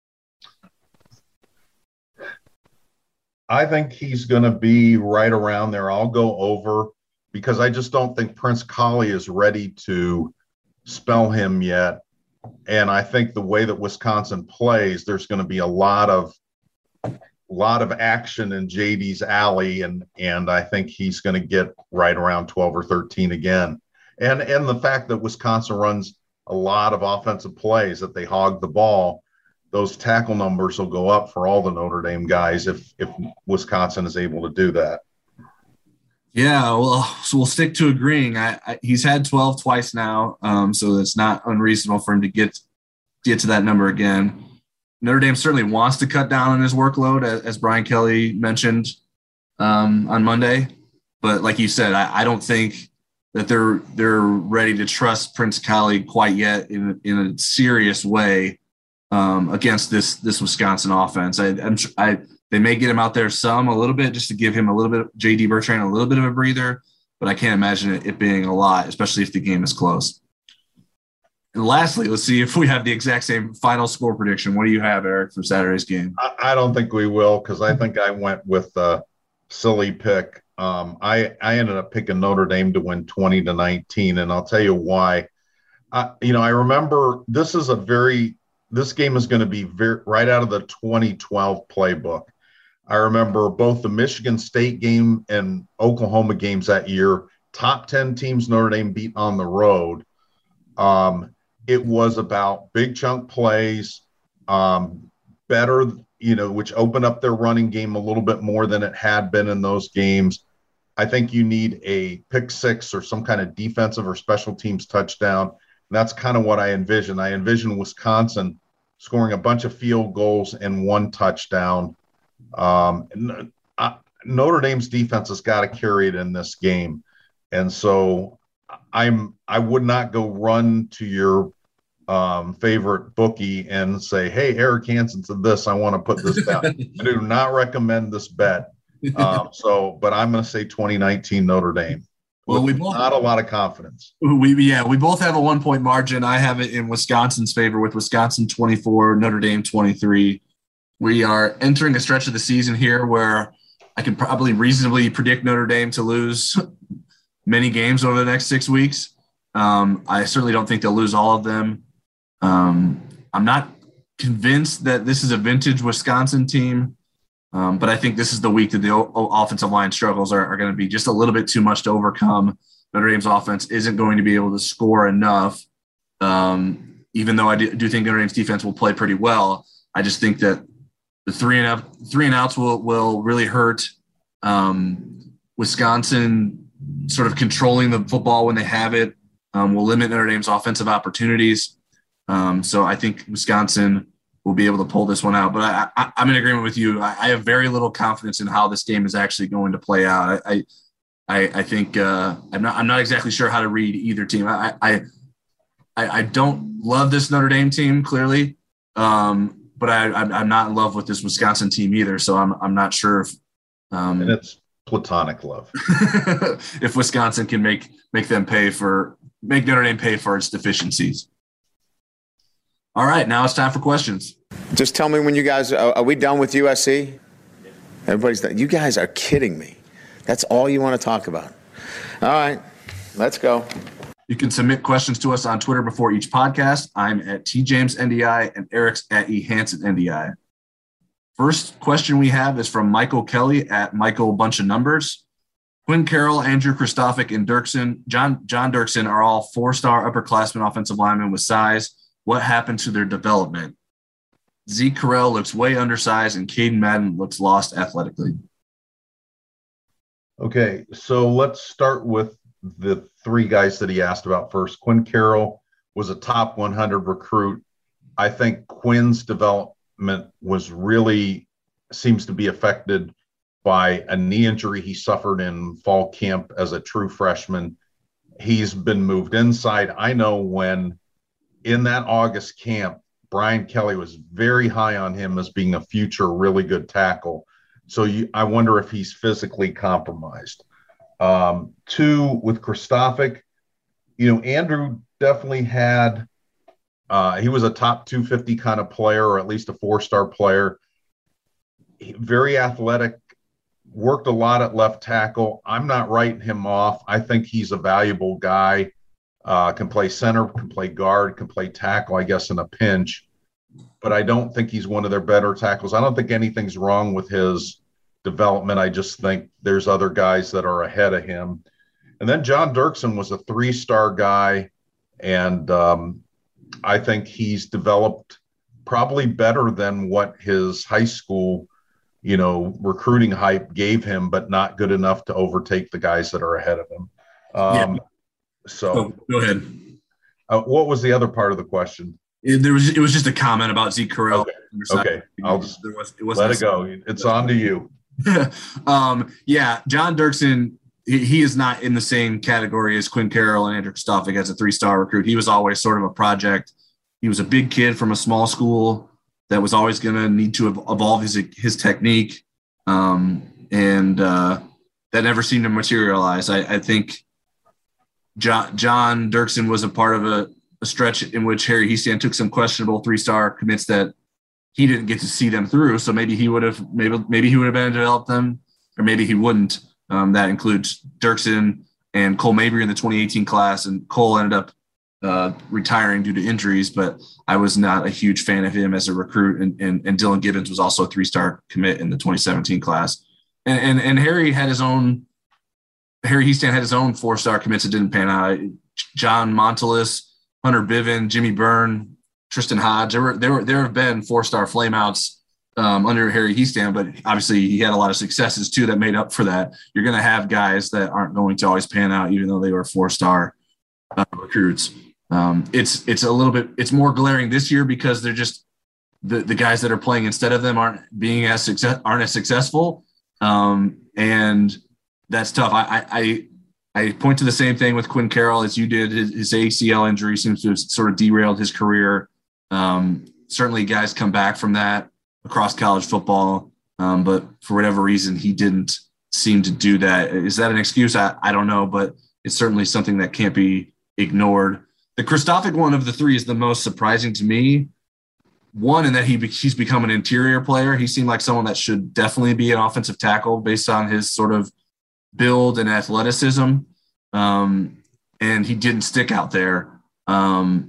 I think he's going to be right around there. I'll go over because I just don't think Prince Kollie is ready to spell him yet. And I think the way that Wisconsin plays, there's going to be a lot of lot of action in J D's alley, and and I think he's going to get right around twelve or thirteen again. And and the fact that Wisconsin runs a lot of offensive plays, that they hog the ball, those tackle numbers will go up for all the Notre Dame guys if if Wisconsin is able to do that. Yeah, well, so we'll stick to agreeing. I, I, he's had twelve twice now, um, so it's not unreasonable for him to get get to that number again. Notre Dame certainly wants to cut down on his workload, as, as Brian Kelly mentioned um, on Monday. But like you said, I, I don't think that they're they're ready to trust Prince Kollie quite yet in in a serious way um, against this this Wisconsin offense. I, I'm I they may get him out there some a little bit just to give him a little bit J D Bertrand a little bit of a breather, but I can't imagine it, it being a lot, especially if the game is close. And lastly, let's see if we have the exact same final score prediction. What do you have, Eric, for Saturday's game? I, I don't think we will, because I think I went with a silly pick. Um, I, I ended up picking Notre Dame to win twenty to nineteen, and I'll tell you why. I, you know, I remember this is a very – this game is going to be very, right out of the twenty twelve playbook. I remember both the Michigan State game and Oklahoma games that year, top ten teams Notre Dame beat on the road. Um, it was about big chunk plays, um, better, you know, which opened up their running game a little bit more than it had been in those games. I think you need a pick six or some kind of defensive or special teams touchdown. And that's kind of what I envision. I envision Wisconsin scoring a bunch of field goals and one touchdown. Um, and, uh, Notre Dame's defense has got to carry it in this game. And so I'm, I would not go run to your um, favorite bookie and say, hey, Eric Hansen said this, I want to put this down. I do not recommend this bet. Um, so, but I'm going to say twenty nineteen Notre Dame. Well, we both not a lot of confidence. We, yeah, we both have a one point margin. I have it in Wisconsin's favor with Wisconsin twenty-four, Notre Dame twenty-three. We are entering a stretch of the season here where I can probably reasonably predict Notre Dame to lose many games over the next six weeks. Um, I certainly don't think they'll lose all of them. Um, I'm not convinced that this is a vintage Wisconsin team, um, but I think this is the week that the o- offensive line struggles are, are going to be just a little bit too much to overcome. Notre Dame's offense isn't going to be able to score enough, um, even though I do, do think Notre Dame's defense will play pretty well. I just think that the three and out, three and outs will will really hurt. Um, Wisconsin sort of controlling the football when they have it um, will limit Notre Dame's offensive opportunities. Um, so I think Wisconsin will be able to pull this one out. But I, I, I'm in agreement with you. I, I have very little confidence in how this game is actually going to play out. I I, I think uh, I'm not I'm not exactly sure how to read either team. I I I don't love this Notre Dame team clearly. Um, But I, I'm not in love with this Wisconsin team either, so I'm I'm not sure if um, and it's platonic love. if Wisconsin can make make them pay for make Notre Dame pay for its deficiencies. All right, now it's time for questions. Just tell me when you guys are, are we done with U S C? Everybody's done. You guys are kidding me. That's all you want to talk about. All right, let's go. You can submit questions to us on Twitter before each podcast. I'm at T James N D I and Eric's at E Hansen N D I. First question we have is from Michael Kelly at Michael Bunch of Numbers. Quinn Carroll, Andrew Kristofic, and Dirksen, John John Dirksen are all four-star upperclassmen offensive linemen with size. What happened to their development? Zeke Correll looks way undersized, and Caden Madden looks lost athletically. Okay, so let's start with the three guys that he asked about first. Quinn Carroll was a top one hundred recruit. I think Quinn's development was really seems to be affected by a knee injury he suffered in fall camp as a true freshman. He's been moved inside. I know when in that August camp, Brian Kelly was very high on him as being a future really good tackle. So you, I wonder if he's physically compromised. Um, two, with Kristofic, you know, Andrew definitely had, uh, he was a top two fifty kind of player, or at least a four-star player. He, very athletic, worked a lot at left tackle. I'm not writing him off. I think he's a valuable guy, uh, can play center, can play guard, can play tackle, I guess, in a pinch. But I don't think he's one of their better tackles. I don't think anything's wrong with his development. I just think there's other guys that are ahead of him. And then John Dirksen was a three-star guy, and um, I think he's developed probably better than what his high school, you know, recruiting hype gave him, but not good enough to overtake the guys that are ahead of him. Um, yeah. So oh, go ahead. Uh, what was the other part of the question? It, there was it was just a comment about Zeke Correll. Okay, okay. I'll just there was, it let it go. It's on to you. um, yeah, John Dirksen he, he is not in the same category as Quinn Carroll and Andrew Kristofic as a three-star recruit. He was always sort of a project. He was a big kid from a small school that was always going to need to evolve his his technique, um, and uh, that never seemed to materialize. I, I think John, John Dirksen was a part of a, a stretch in which Harry Hiestand took some questionable three-star commits that he didn't get to see them through. So maybe he would have maybe maybe he would have been to develop them, or maybe he wouldn't. Um, that includes Dirksen and Cole Mabry in the twenty eighteen class, and Cole ended up uh, retiring due to injuries. But I was not a huge fan of him as a recruit, and and, and Dylan Gibbons was also a three-star commit in the twenty seventeen class. And and and Harry had his own. Harry Hiestand had his own four-star commits that didn't pan out. John Montelis, Hunter Biven, Jimmy Byrne, Tristan Hodge. There were there were there have been four-star flameouts um, under Harry Hiestand, but obviously he had a lot of successes too that made up for that. You're going to have guys that aren't going to always pan out, even though they were four-star uh, recruits. Um, it's it's a little bit it's more glaring this year because they're just the, the guys that are playing instead of them aren't being as success aren't as successful, um, and that's tough. I, I I point to the same thing with Quinn Carroll as you did. His, his A C L injury seems to have sort of derailed his career. Um, certainly, guys come back from that across college football, um, but for whatever reason, he didn't seem to do that. Is that an excuse? I, I don't know, but it's certainly something that can't be ignored. The Kristofic one of the three is the most surprising to me. One, in that he he's become an interior player. He seemed like someone that should definitely be an offensive tackle based on his sort of build and athleticism. Um, and he didn't stick out there. Um,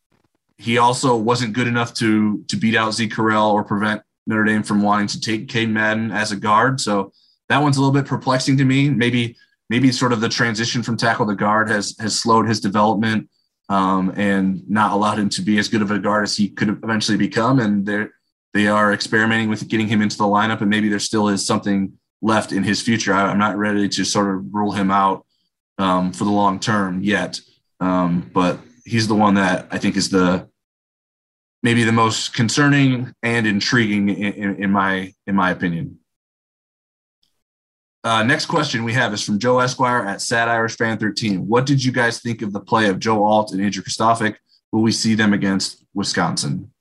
he also wasn't good enough to to beat out Zeke Correll or prevent Notre Dame from wanting to take Caden Madden as a guard. So that one's a little bit perplexing to me. Maybe maybe sort of the transition from tackle to guard has has slowed his development um, and not allowed him to be as good of a guard as he could eventually become. And they they are experimenting with getting him into the lineup, and maybe there still is something left in his future. I, I'm not ready to sort of rule him out um, for the long term yet, um, but he's the one that I think is the maybe the most concerning and intriguing in, in, in my in my opinion. Uh, next question we have is from Joe Esquire at Sad Irish Fan thirteen. What did you guys think of the play of Joe Alt and Andrew Kristofic? Will we see them against Wisconsin?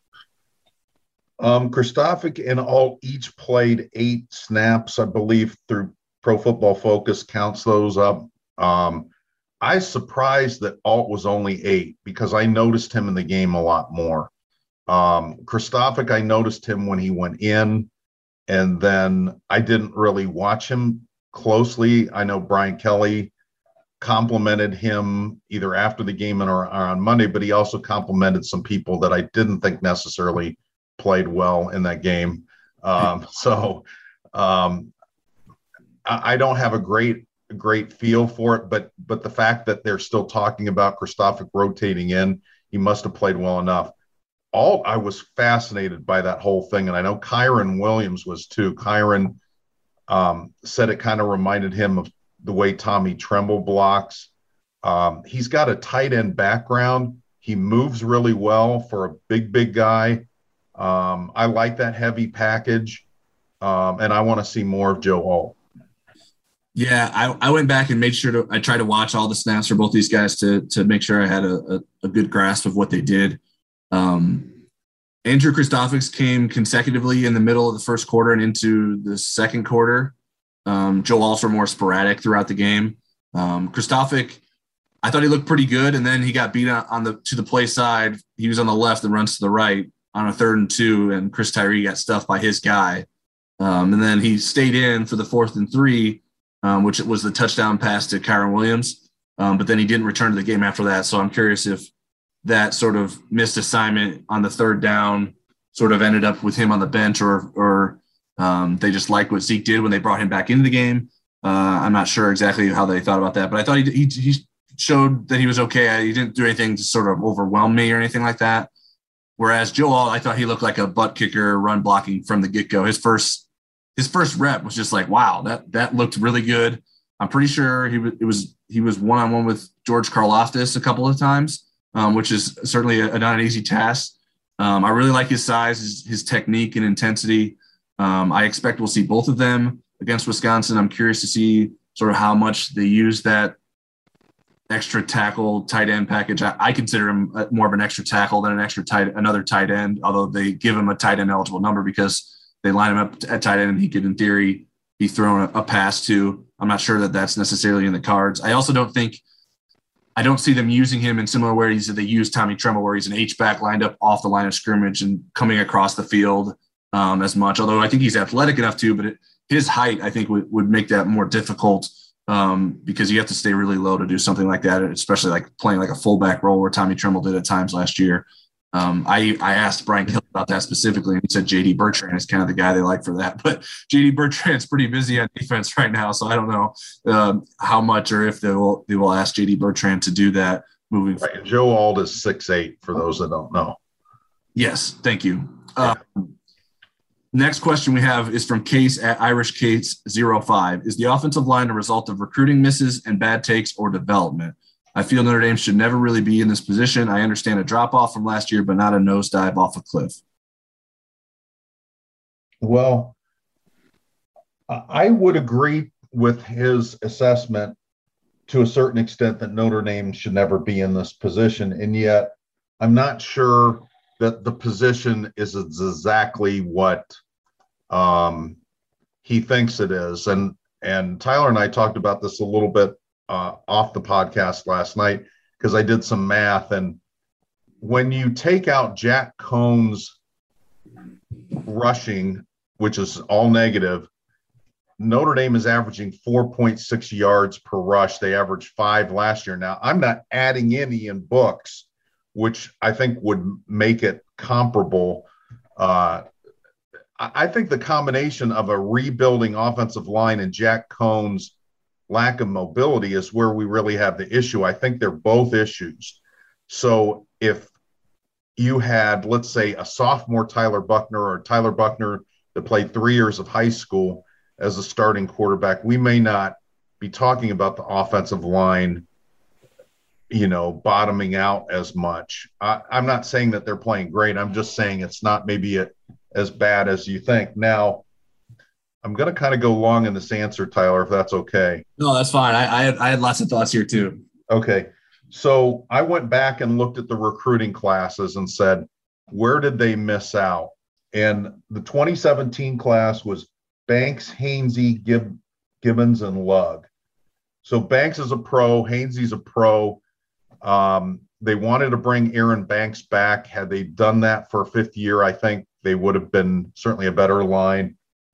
Um, Kristofic and Alt each played eight snaps, I believe, through Pro Football Focus counts those up. Um, I was surprised that Alt was only eight because I noticed him in the game a lot more. Um, Kristofic, I noticed him when he went in, and then I didn't really watch him closely. I know Brian Kelly complimented him either after the game or, or on Monday, but he also complimented some people that I didn't think necessarily played well in that game. Um, so um, I, I don't have a great great feel for it, but but the fact that they're still talking about Kristofic rotating in, he must have played well enough. All I was fascinated by that whole thing, and I know Kyron Williams was too. Kyron um, said it kind of reminded him of the way Tommy Tremble blocks. Um, he's got a tight end background. He moves really well for a big, big guy. Um, I like that heavy package, um, and I want to see more of Joe Alt. Yeah, I, I went back and made sure to I tried to watch all the snaps for both these guys to to make sure I had a, a, a good grasp of what they did. Um, Andrew Kristofic came consecutively in the middle of the first quarter and into the second quarter. Um, Joe Alt were more sporadic throughout the game. Um, Kristofic, I thought he looked pretty good, and then he got beat on the to the play side. He was on the left and runs to the right on a third and two, and Chris Tyree got stuffed by his guy. Um, and then he stayed in for the fourth and three, um, which was the touchdown pass to Kyron Williams. Um, but then he didn't return to the game after that. So I'm curious if that sort of missed assignment on the third down sort of ended up with him on the bench, or or um, they just liked what Zeke did when they brought him back into the game. Uh, I'm not sure exactly how they thought about that, but I thought he, he, he showed that he was okay. He didn't do anything to sort of overwhelm me or anything like that. Whereas Joe Alt, I thought he looked like a butt kicker run blocking from the get-go. His first his first rep was just like, wow, that that looked really good. I'm pretty sure he was it was he was one-on-one with George Karlaftis a couple of times, um, which is certainly a, not an easy task. Um, I really like his size, his, his technique and intensity. Um, I expect we'll see both of them against Wisconsin. I'm curious to see sort of how much they use that extra tackle tight end package. I, I consider him more of an extra tackle than an extra tight, another tight end, although they give him a tight end eligible number because they line him up at tight end and he could, in theory, be thrown a, a pass to. I'm not sure that that's necessarily in the cards. I also don't think, I don't see them using him in similar ways that they use Tommy Tremble, where he's an H-back lined up off the line of scrimmage and coming across the field um, as much, although I think he's athletic enough to, but it, his height, I think, would, would make that more difficult um, because you have to stay really low to do something like that, especially like playing like a fullback role where Tommy Tremble did at times last year. Um, I, I asked Brian Kelly about that specifically, and he said J D Bertrand is kind of the guy they like for that. But J D Bertrand's pretty busy on defense right now, so I don't know um, how much or if they will they will ask J D Bertrand to do that moving right. forward. Joe Ald is six eight for those that don't know. Yes, thank you. Yeah. Um, next question we have is from Case at Irish Case zero five. Is the offensive line a result of recruiting misses and bad takes or development? I feel Notre Dame should never really be in this position. I understand a drop-off from last year, but not a nosedive off a cliff. Well, I would agree with his assessment to a certain extent that Notre Dame should never be in this position, and yet I'm not sure that the position is exactly what um, he thinks it is. And, and Tyler and I talked about this a little bit Uh, off the podcast last night because I did some math, and when you take out Jack Cohn's rushing, which is all negative, Notre Dame is averaging four point six yards per rush. They averaged five last year. Now, I'm not adding in Ian Books, which I think would make it comparable. Uh, I think the combination of a rebuilding offensive line and Jack Cohn's lack of mobility is where we really have the issue. I think they're both issues. So if you had, let's say, a sophomore Tyler Buckner or Tyler Buckner that played three years of high school as a starting quarterback, we may not be talking about the offensive line, you know, bottoming out as much. I, I'm not saying that they're playing great. I'm just saying it's not maybe a, as bad as you think. Now, I'm going to kind of go long in this answer, Tyler, if that's okay. No, that's fine. I, I, had, I had lots of thoughts here too. Okay. So I went back and looked at the recruiting classes and said, where did they miss out? And the twenty seventeen class was Banks, Hainsey, Gib, Gibbons, and Lugg. So Banks is a pro. Hainsey's a pro. Um, they wanted to bring Aaron Banks back. Had they done that for a fifth year, I think they would have been certainly a better line.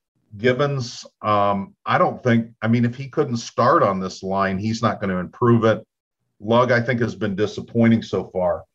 Gibbons, um, I don't think, I mean, if he couldn't start on this line, he's not going to improve it. Lugg, I think, has been disappointing so far.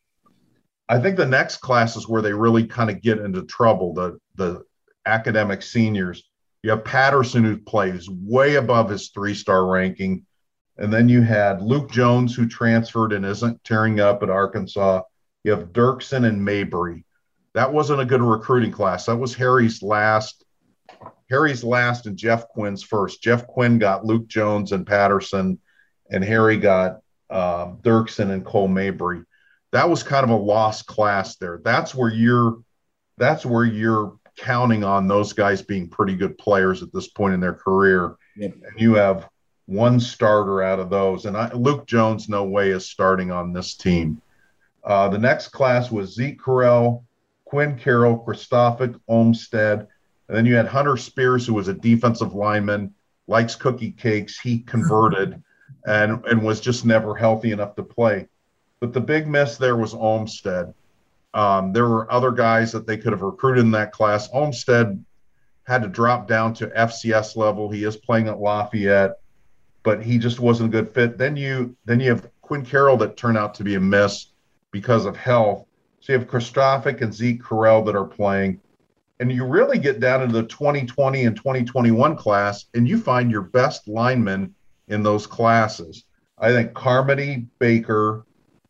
I think the next class is where they really kind of get into trouble, the, the academic seniors. You have Patterson, who plays way above his three-star ranking. And then you had Luke Jones, who transferred and isn't tearing up at Arkansas. You have Dirksen and Mabry. That wasn't a good recruiting class. That was Harry's last Harry's last and Jeff Quinn's first. Jeff Quinn got Luke Jones and Patterson, and Harry got uh, Dirksen and Cole Mabry. That was kind of a lost class there. That's where you're that's where you're counting on those guys being pretty good players at this point in their career. Yep. And you have one starter out of those. And I, Luke Jones, no way, is starting on this team. Uh, the next class was Zeke Correll, Quinn Carroll, Christophic, Olmstead. And then you had Hunter Spears, who was a defensive lineman, likes cookie cakes. He converted and, and was just never healthy enough to play. But the big miss there was Olmstead. Um, there were other guys that they could have recruited in that class. Olmstead had to drop down to F C S level. He is playing at Lafayette, but he just wasn't a good fit. Then you then you have Quinn Carroll that turned out to be a miss because of health. So you have Christophic and Zeke Correll that are playing. And you really get down into the twenty twenty and twenty twenty-one class, and you find your best linemen in those classes. I think Carmody, Baker,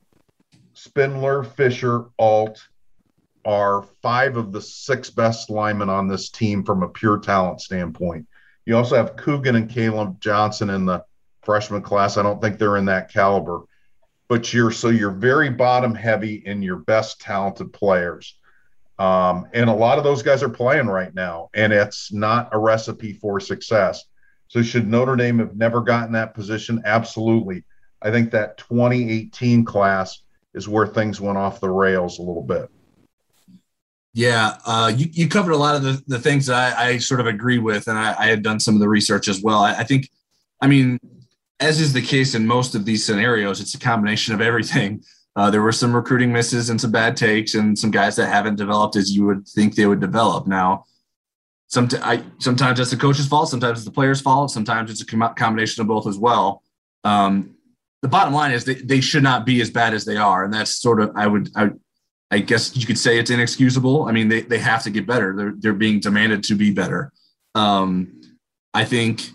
Spindler, Fisher, Alt are five of the six best linemen on this team from a pure talent standpoint. You also have Coogan and Caleb Johnson in the freshman class. I don't think they're in that caliber. But you're so you're very bottom heavy in your best talented players. Um, and a lot of those guys are playing right now, and it's not a recipe for success. So should Notre Dame have never gotten that position? Absolutely. I think that twenty eighteen class is where things went off the rails a little bit. Yeah, uh, you, you covered a lot of the, the things that I, I sort of agree with, and I, I had done some of the research as well. I, I think, I mean, as is the case in most of these scenarios, it's a combination of everything. Uh, there were some recruiting misses and some bad takes and some guys that haven't developed as you would think they would develop. Now, some I, sometimes that's the coach's fault, sometimes it's the player's fault, sometimes it's a com- combination of both as well. Um, the bottom line is they, they should not be as bad as they are, and that's sort of I would I, I guess you could say it's inexcusable. I mean, they they have to get better. They're they're being demanded to be better. Um, I think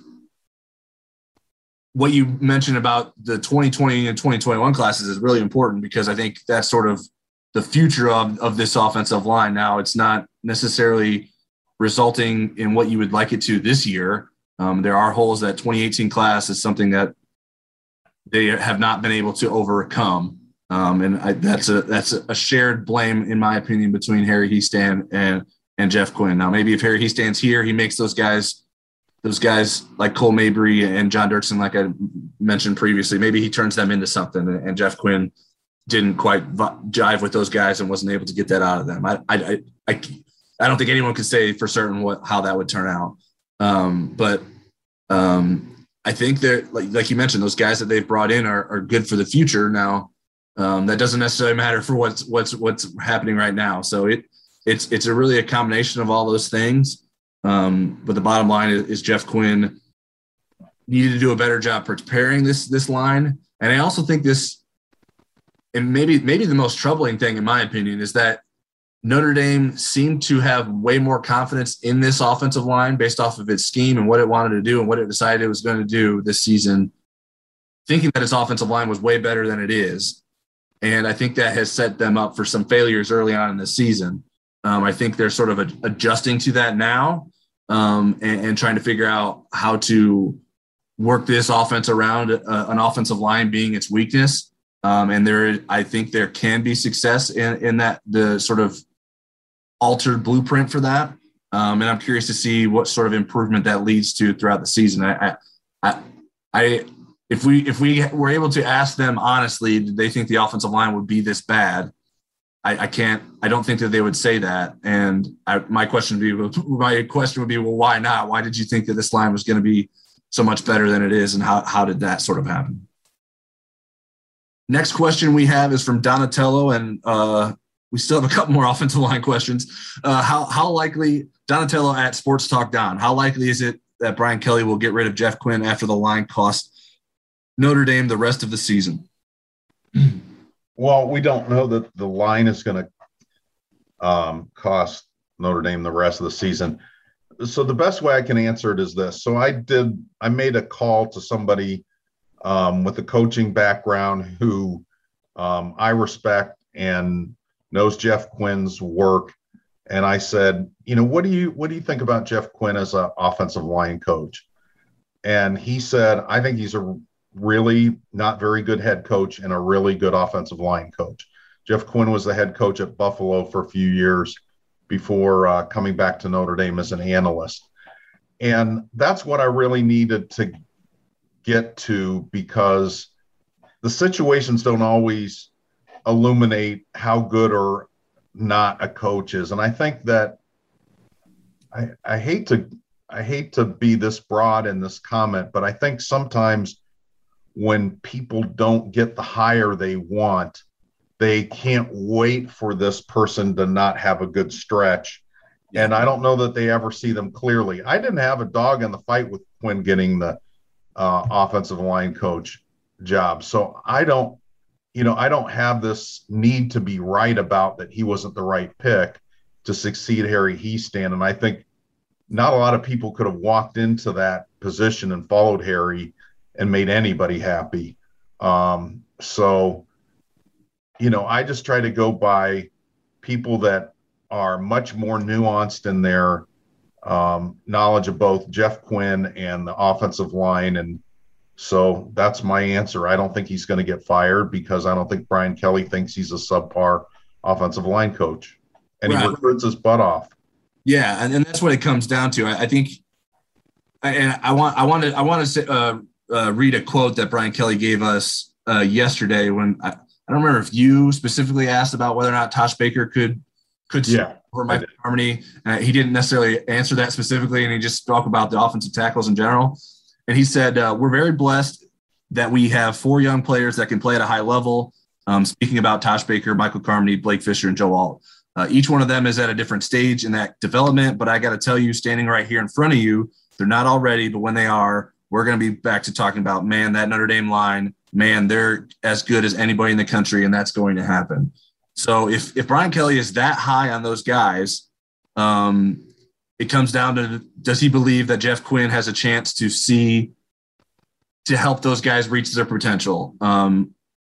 what you mentioned about the twenty twenty and twenty twenty-one classes is really important, because I think that's sort of the future of, of this offensive line. Now, it's not necessarily resulting in what you would like it to this year. Um, there are holes. That twenty eighteen class is something that they have not been able to overcome. Um, and I, that's a that's a shared blame, in my opinion, between Harry Hiestand and and Jeff Quinn. Now, maybe if Harry Hiestand's here, he makes those guys those guys like Cole Mabry and John Dirksen, like I mentioned previously, maybe he turns them into something. And Jeff Quinn didn't quite jive with those guys and wasn't able to get that out of them. I I I, I don't think anyone could say for certain what how that would turn out. Um, but um, I think they're like like you mentioned, those guys that they've brought in are, are good for the future. Now, um, that doesn't necessarily matter for what's what's what's happening right now. So it it's it's a really a combination of all those things. Um, but the bottom line is, is Jeff Quinn needed to do a better job preparing this this line. And I also think this, and maybe maybe the most troubling thing, in my opinion, is that Notre Dame seemed to have way more confidence in this offensive line based off of its scheme and what it wanted to do and what it decided it was going to do this season, thinking that its offensive line was way better than it is. And I think that has set them up for some failures early on in the season. Um, I think they're sort of a, adjusting to that now um, and, and trying to figure out how to work this offense around uh, an offensive line being its weakness. Um, and there, I think there can be success in, in that, the sort of altered blueprint for that. Um, and I'm curious to see what sort of improvement that leads to throughout the season. I, I, I, if we, if we were able to ask them honestly, did they think the offensive line would be this bad? I, I can't, I don't think that they would say that. And I, my question would be, my question would be, well, why not? Why did you think that this line was going to be so much better than it is? And how, how did that sort of happen? Next question we have is from Donatello, and uh, we still have a couple more offensive line questions. Uh, how how likely, Donatello at Sports Talk Don, how likely is it that Brian Kelly will get rid of Jeff Quinn after the line cost Notre Dame the rest of the season? Well, we don't know that the line is going to um, cost Notre Dame the rest of the season. So the best way I can answer it is this. So I did, I made a call to somebody Um, with a coaching background who um, I respect and knows Jeff Quinn's work. And I said, you know, what do you what do you think about Jeff Quinn as an offensive line coach? And he said, I think he's a really not very good head coach and a really good offensive line coach. Jeff Quinn was the head coach at Buffalo for a few years before uh, coming back to Notre Dame as an analyst. And that's what I really needed to get to, because the situations don't always illuminate how good or not a coach is. And I think that I, I hate to I hate to be this broad in this comment, but I think sometimes when people don't get the hire they want, they can't wait for this person to not have a good stretch. And I don't know that they ever see them clearly. I didn't have a dog in the fight with Quinn getting the Uh, offensive line coach job. So I don't, you know, I don't have this need to be right about that he wasn't the right pick to succeed Harry Hiestand. And I think not a lot of people could have walked into that position and followed Harry and made anybody happy. Um, so, you know, I just try to go by people that are much more nuanced in their Um, knowledge of both Jeff Quinn and the offensive line. And so that's my answer. I don't think he's going to get fired, because I don't think Brian Kelly thinks he's a subpar offensive line coach, and right. He recruits his butt off. Yeah. And, and that's what it comes down to. I, I think, and I want I want to I want to say, uh, uh, read a quote that Brian Kelly gave us uh, yesterday when I, I don't remember if you specifically asked about whether or not Tosh Baker could could yeah, over Mike Harmony. Uh, he didn't necessarily answer that specifically, and he just spoke about the offensive tackles in general. And he said, uh, "We're very blessed that we have four young players that can play at a high level." Um, speaking about Tosh Baker, Michael Carmody, Blake Fisher, and Joe Alt. Uh, each one of them is at a different stage in that development, but I got to tell you, standing right here in front of you, they're not all ready, but when they are, we're going to be back to talking about, man, that Notre Dame line, man, they're as good as anybody in the country, and that's going to happen. So if if Brian Kelly is that high on those guys, um, it comes down to, does he believe that Jeff Quinn has a chance to see, to help those guys reach their potential? Um,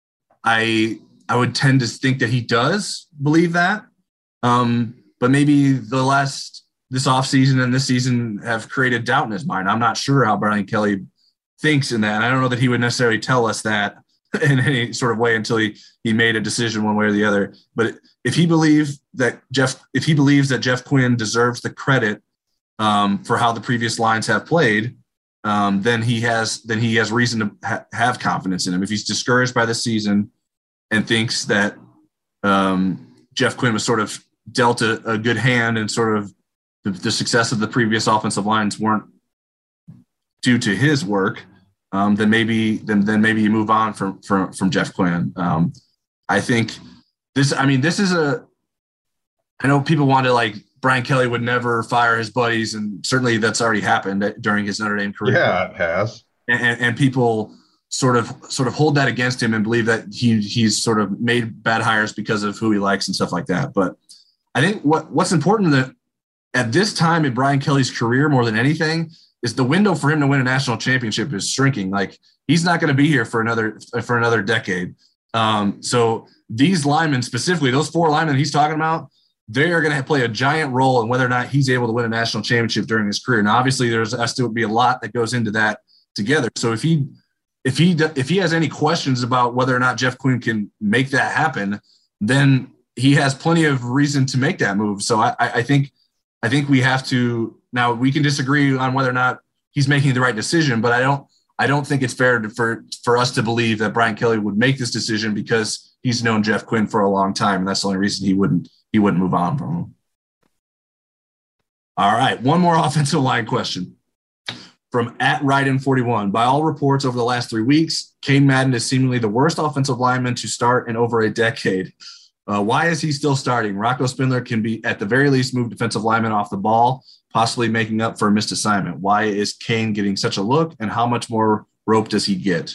I I would tend to think that he does believe that, um, but maybe the last this offseason and this season have created doubt in his mind. I'm not sure how Brian Kelly thinks in that. And I don't know that he would necessarily tell us that in any sort of way until he, he made a decision one way or the other. But if he believes that Jeff, if he believes that Jeff Quinn deserves the credit um, for how the previous lines have played, um, then he has, then he has reason to ha- have confidence in him. If he's discouraged by this season and thinks that um, Jeff Quinn was sort of dealt a, a good hand and sort of the, the success of the previous offensive lines weren't due to his work, um, then maybe then then maybe you move on from from from Jeff Quinn. Um, I think this. I mean, this is a. I know people want to like Brian Kelly would never fire his buddies, and certainly that's already happened during his Notre Dame career. Yeah, it has. And, and, and people sort of sort of hold that against him and believe that he he's sort of made bad hires because of who he likes and stuff like that. But I think what what's important that at this time in Brian Kelly's career more than anything is the window for him to win a national championship is shrinking. Like he's not going to be here for another for another decade. Um, so these linemen, specifically those four linemen he's talking about, they are going to play a giant role in whether or not he's able to win a national championship during his career. Now, obviously, there's has to be a lot that goes into that together. So if he if he if he has any questions about whether or not Jeff Quinn can make that happen, then he has plenty of reason to make that move. So I, I think I think we have to now we can disagree on whether or not he's making the right decision, but I don't I don't think it's fair to, for for us to believe that Brian Kelly would make this decision because he's known Jeff Quinn for a long time, and that's the only reason he wouldn't he wouldn't move on from him. All right, one more offensive line question from at Ryden forty-one. By all reports over the last three weeks, Cain Madden is seemingly the worst offensive lineman to start in over a decade. Uh, why is he still starting? Rocco Spindler can be, at the very least, move defensive linemen off the ball, possibly making up for a missed assignment. Why is Cain getting such a look, and how much more rope does he get?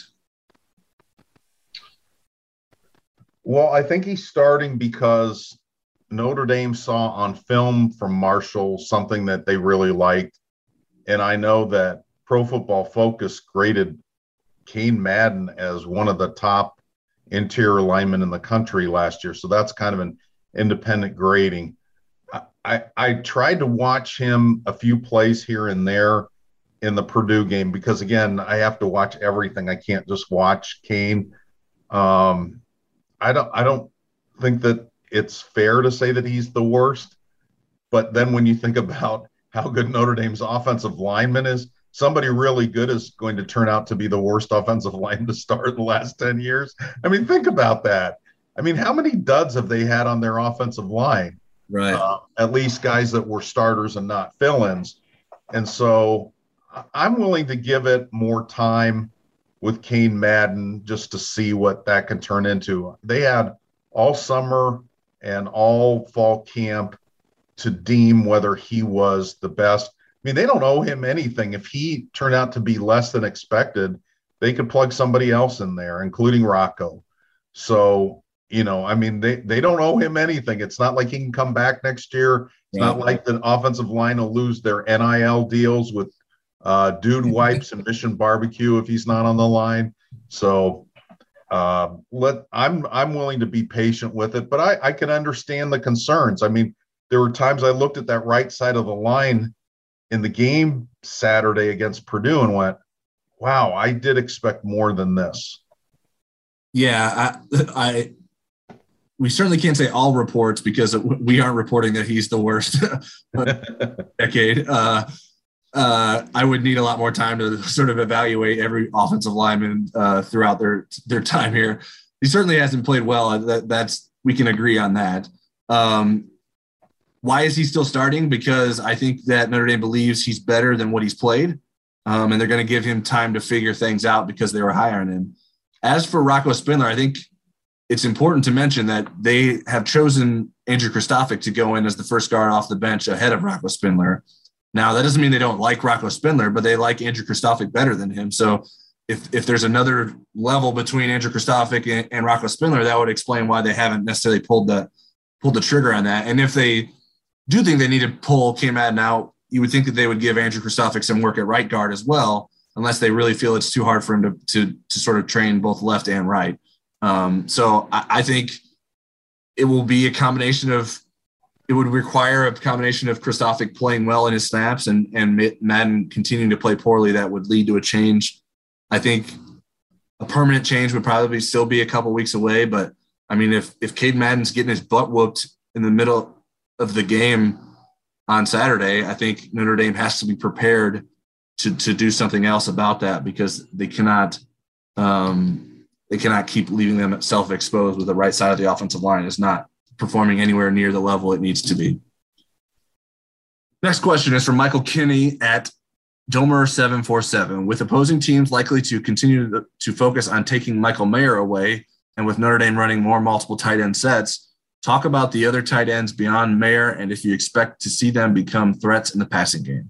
Well, I think he's starting because Notre Dame saw on film from Marshall something that they really liked. And I know that Pro Football Focus graded Cain Madden as one of the top interior linemen in the country last year. So that's kind of an independent grading. I, I, I tried to watch him a few plays here and there in the Purdue game because, again, I have to watch everything. I can't just watch Cain. Um, I don't I don't think that it's fair to say that he's the worst. But then when you think about how good Notre Dame's offensive lineman is, somebody really good is going to turn out to be the worst offensive line to start in the last ten years. I mean, think about that. I mean, how many duds have they had on their offensive line? Right. Uh, at least guys that were starters and not fill-ins. And so I'm willing to give it more time with Cain Madden just to see what that can turn into. They had all summer and all fall camp to deem whether he was the best. I mean, they don't owe him anything. If he turned out to be less than expected, they could plug somebody else in there, including Rocco. So, you know, I mean, they, they don't owe him anything. It's not like he can come back next year. It's yeah. not like the offensive line will lose their N I L deals with uh, Dude Wipes and Mission Barbecue if he's not on the line. So uh, let I'm I'm willing to be patient with it, but I, I can understand the concerns. I mean, there were times I looked at that right side of the line in the game Saturday against Purdue and went, wow, I did expect more than this. Yeah, I, I we certainly can't say all reports because we aren't reporting that he's the worst decade. Uh, uh, I would need a lot more time to sort of evaluate every offensive lineman uh, throughout their their time here. He certainly hasn't played well. That, that's we can agree on that. Um, why is he still starting? Because I think that Notre Dame believes he's better than what he's played, um, and they're going to give him time to figure things out because they were high on him. As for Rocco Spindler, I think it's important to mention that they have chosen Andrew Kristofic to go in as the first guard off the bench ahead of Rocco Spindler. Now, that doesn't mean they don't like Rocco Spindler, but they like Andrew Kristofic better than him. So if if there's another level between Andrew Kristofic and, and Rocco Spindler, that would explain why they haven't necessarily pulled the pulled the trigger on that. And if they do think they need to pull K. Madden out, you would think that they would give Andrew Kristofic some work at right guard as well, unless they really feel it's too hard for him to to, to sort of train both left and right. Um, so I, I think it will be a combination of – it would require a combination of Kristofic playing well in his snaps and, and Madden continuing to play poorly that would lead to a change. I think a permanent change would probably still be a couple weeks away. But, I mean, if if Cade Madden's getting his butt whooped in the middle of the game on Saturday, I think Notre Dame has to be prepared to to do something else about that because they cannot um, – They cannot keep leaving them self-exposed with the right side of the offensive line. It's not performing anywhere near the level it needs to be. Next question is from Michael Kinney at Domer seven four seven. With opposing teams likely to continue to focus on taking Michael Mayer away and with Notre Dame running more multiple tight end sets, talk about the other tight ends beyond Mayer and if you expect to see them become threats in the passing game.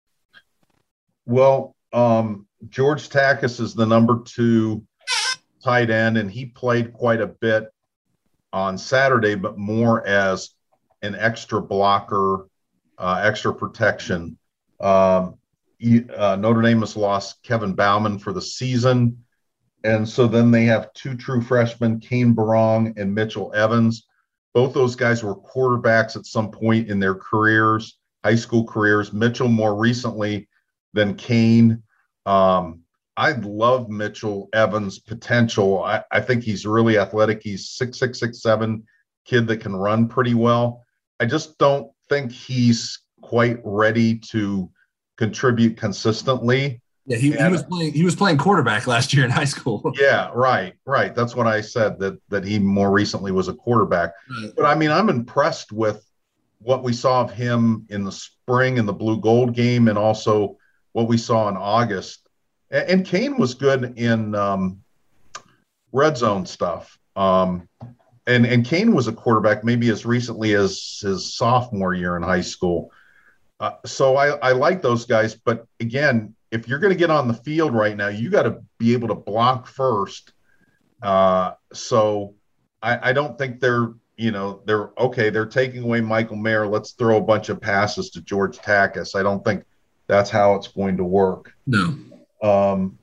Well, um, George Takis is the number two tight end, and he played quite a bit on Saturday, but more as an extra blocker, uh, extra protection. Um, he, uh, Notre Dame has lost Kevin Bauman for the season, and so then they have two true freshmen, Kane Barong and Mitchell Evans. Both those guys were quarterbacks at some point in their careers, high school careers. Mitchell more recently than Kane. Um, I love Mitchell Evans' potential. I, I think he's really athletic. He's six six, six seven kid that can run pretty well. I just don't think he's quite ready to contribute consistently. Yeah, he, he was playing. He was playing quarterback last year in high school. Yeah, right, right. That's what I said. That that he more recently was a quarterback. Right. But I mean, I'm impressed with what we saw of him in the spring in the Blue Gold game, and also what we saw in August. And Kane was good in um, red zone stuff. Um, and, and Kane was a quarterback maybe as recently as his sophomore year in high school. Uh, so I, I like those guys. But, again, if you're going to get on the field right now, you got to be able to block first. Uh, so I, I don't think they're, you know, they're okay. They're taking away Michael Mayer. Let's throw a bunch of passes to George Takis. I don't think that's how it's going to work. No. Um,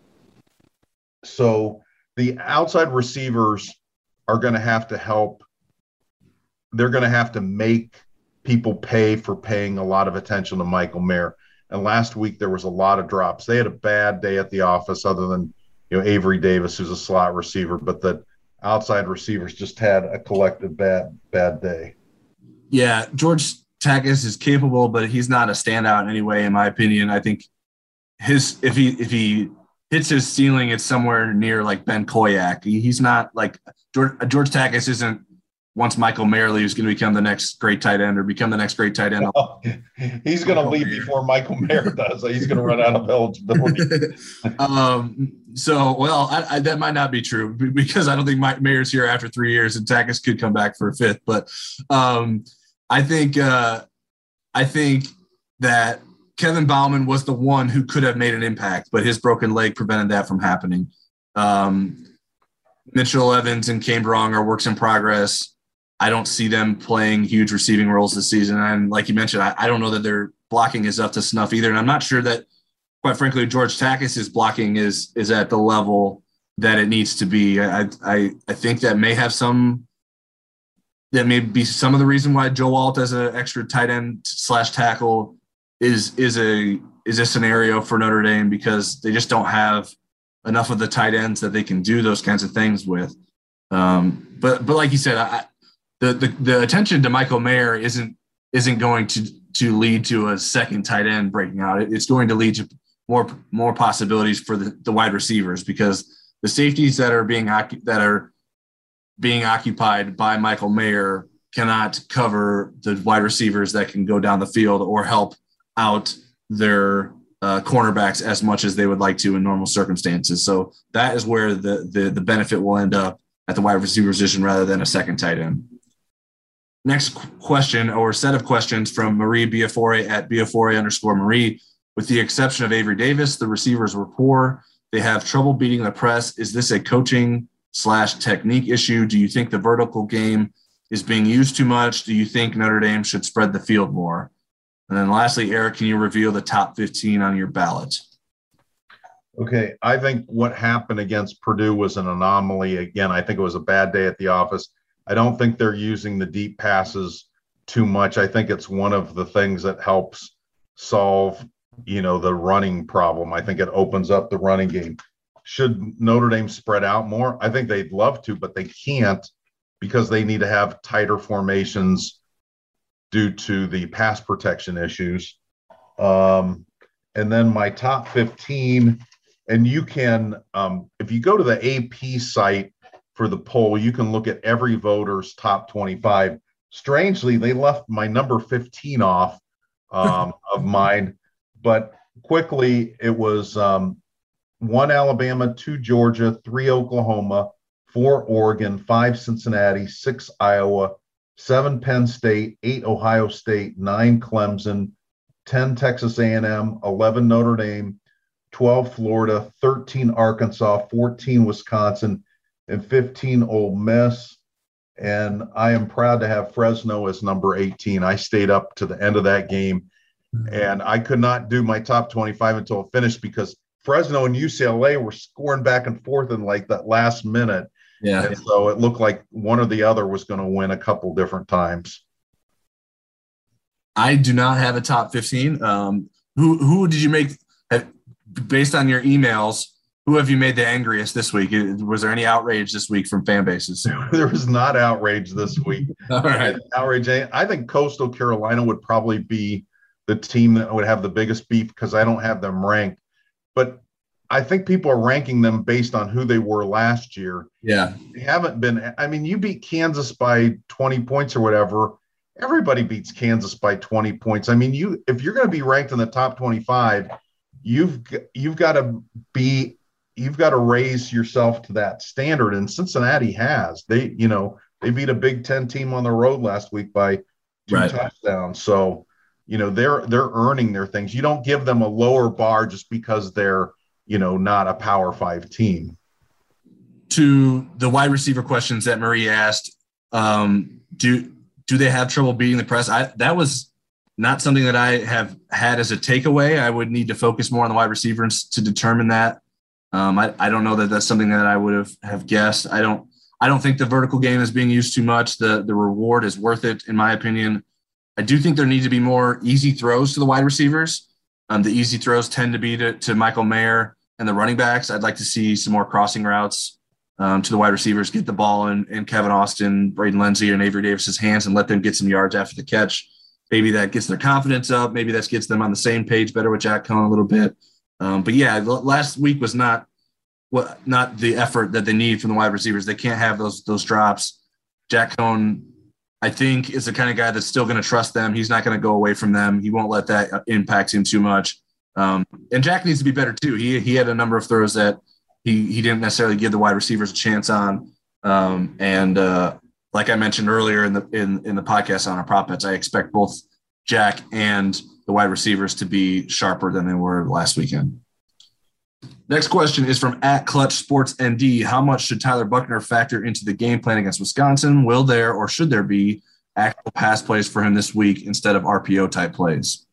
so the outside receivers are going to have to help. They're going to have to make people pay for paying a lot of attention to Michael Mayer. And last week there was a lot of drops. They had a bad day at the office other than, you know, Avery Davis, who's a slot receiver, but the outside receivers just had a collective bad, bad day. Yeah. George Takis is capable, but he's not a standout in any way, in my opinion. I think, His if he if he hits his ceiling, it's somewhere near like Ben Koyak. He, he's not like George, George Takis isn't once Michael Mayer leaves going to become the next great tight end or become the next great tight end. Oh, he's going to leave before Michael Mayer does. He's going to run out of eligibility. um. So well, I, I, that might not be true because I don't think Mike Mayer's here after three years and Takis could come back for a fifth. But um, I think uh, I think that. Kevin Bauman was the one who could have made an impact, but his broken leg prevented that from happening. Um, Mitchell Evans and Kane Barong are works in progress. I don't see them playing huge receiving roles this season. And like you mentioned, I, I don't know that their blocking is up to snuff either. And I'm not sure that, quite frankly, George Takis' blocking is is at the level that it needs to be. I I, I think that may have some – that may be some of the reason why Joe Alt as an extra tight end slash tackle – is is a is a scenario for Notre Dame because they just don't have enough of the tight ends that they can do those kinds of things with. Um, but but like you said, I, the, the the attention to Michael Mayer isn't isn't going to to lead to a second tight end breaking out. It's going to lead to more more possibilities for the, the wide receivers, because the safeties that are being that are being occupied by Michael Mayer cannot cover the wide receivers that can go down the field or help out their uh, cornerbacks as much as they would like to in normal circumstances. So that is where the, the the benefit will end up at the wide receiver position rather than a second tight end. Next question, or set of questions, from Marie Biafore at Biafore underscore Marie. With the exception of Avery Davis, the receivers were poor. They have trouble beating the press. Is this a coaching slash technique issue? Do you think the vertical game is being used too much? Do you think Notre Dame should spread the field more? And then lastly, Eric, can you reveal the top fifteen on your ballot? Okay, I think what happened against Purdue was an anomaly. Again, I think it was a bad day at the office. I don't think they're using the deep passes too much. I think it's one of the things that helps solve, you know, the running problem. I think it opens up the running game. Should Notre Dame spread out more? I think they'd love to, but they can't, because they need to have tighter formations due to the pass protection issues. Um, and then my top fifteen, and you can, um, if you go to the A P site for the poll, you can look at every voter's top twenty-five. Strangely, they left my number fifteen off um, of mine, but quickly it was um, one Alabama, two Georgia, three Oklahoma, four Oregon, five Cincinnati, six Iowa, seven Penn State, eight Ohio State, nine Clemson, ten Texas A and M, eleven Notre Dame, twelve Florida, thirteen Arkansas, fourteen Wisconsin, and fifteen Ole Miss. And I am proud to have Fresno as number eighteen. I stayed up to the end of that game, and I could not do my top twenty-five until it finished, because Fresno and U C L A were scoring back and forth in like that last minute. Yeah. And so it looked like one or the other was going to win a couple different times. I do not have a top fifteen. Um, who who did you make, based on your emails, who have you made the angriest this week? Was there any outrage this week from fan bases? There was not outrage this week. All right. Outrage. I think Coastal Carolina would probably be the team that would have the biggest beef, because I don't have them ranked. But I think people are ranking them based on who they were last year. Yeah. They haven't been. I mean, you beat Kansas by twenty points or whatever. Everybody beats Kansas by twenty points. I mean, you if you're going to be ranked in the top twenty-five, you've you've got to be you've got to raise yourself to that standard. And Cincinnati has. They, you know, they beat a Big Ten team on the road last week by two right. touchdowns. So, you know, they're they're earning their things. You don't give them a lower bar just because they're, you know, not a Power Five team. To the wide receiver questions that Marie asked, um, do do they have trouble beating the press? I, that was not something that I have had as a takeaway. I would need to focus more on the wide receivers to determine that. Um, I, I don't know that that's something that I would have, have guessed. I don't I don't think the vertical game is being used too much. The the reward is worth it, in my opinion. I do think there need to be more easy throws to the wide receivers. Um, the easy throws tend to be to, to Michael Mayer and the running backs. I'd like to see some more crossing routes um, to the wide receivers, get the ball in, in Kevin Austin, Braden Lenzy, and Avery Davis's hands, and let them get some yards after the catch. Maybe that gets their confidence up. Maybe that gets them on the same page better with Jack Cohn a little bit. Um, but yeah, last week was not what not the effort that they need from the wide receivers. They can't have those those drops. Jack Cohn, I think, is the kind of guy that's still going to trust them. He's not going to go away from them. He won't let that impact him too much. Um, and Jack needs to be better too. He he had a number of throws that he he didn't necessarily give the wide receivers a chance on. Um, and uh, like I mentioned earlier in the in in the podcast on our prop bets, I expect both Jack and the wide receivers to be sharper than they were last weekend. Next question is from at Clutch Sports N D. How much should Tyler Buchner factor into the game plan against Wisconsin? Will there or should there be actual pass plays for him this week instead of R P O type plays?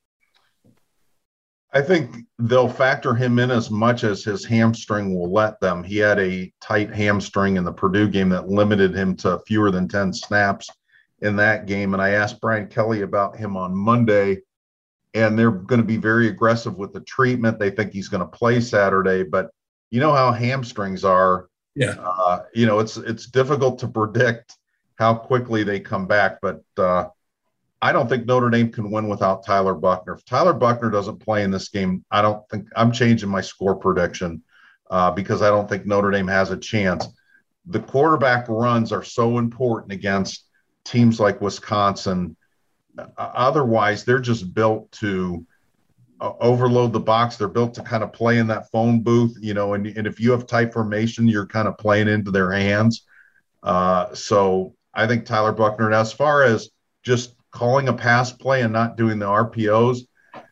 I think they'll factor him in as much as his hamstring will let them. He had a tight hamstring in the Purdue game that limited him to fewer than ten snaps in that game. And I asked Brian Kelly about him on Monday, and they're going to be very aggressive with the treatment. They think he's going to play Saturday, but you know how hamstrings are. Yeah. Uh, you know, it's it's difficult to predict how quickly they come back, but uh, I don't think Notre Dame can win without Tyler Buchner. If Tyler Buchner doesn't play in this game, I don't think I'm changing my score prediction uh, because I don't think Notre Dame has a chance. The quarterback runs are so important against teams like Wisconsin. Uh, otherwise, they're just built to uh, overload the box. They're built to kind of play in that phone booth, you know, and, and if you have tight formation, you're kind of playing into their hands. Uh, so I think Tyler Buchner, and as far as just calling a pass play and not doing the R P Os,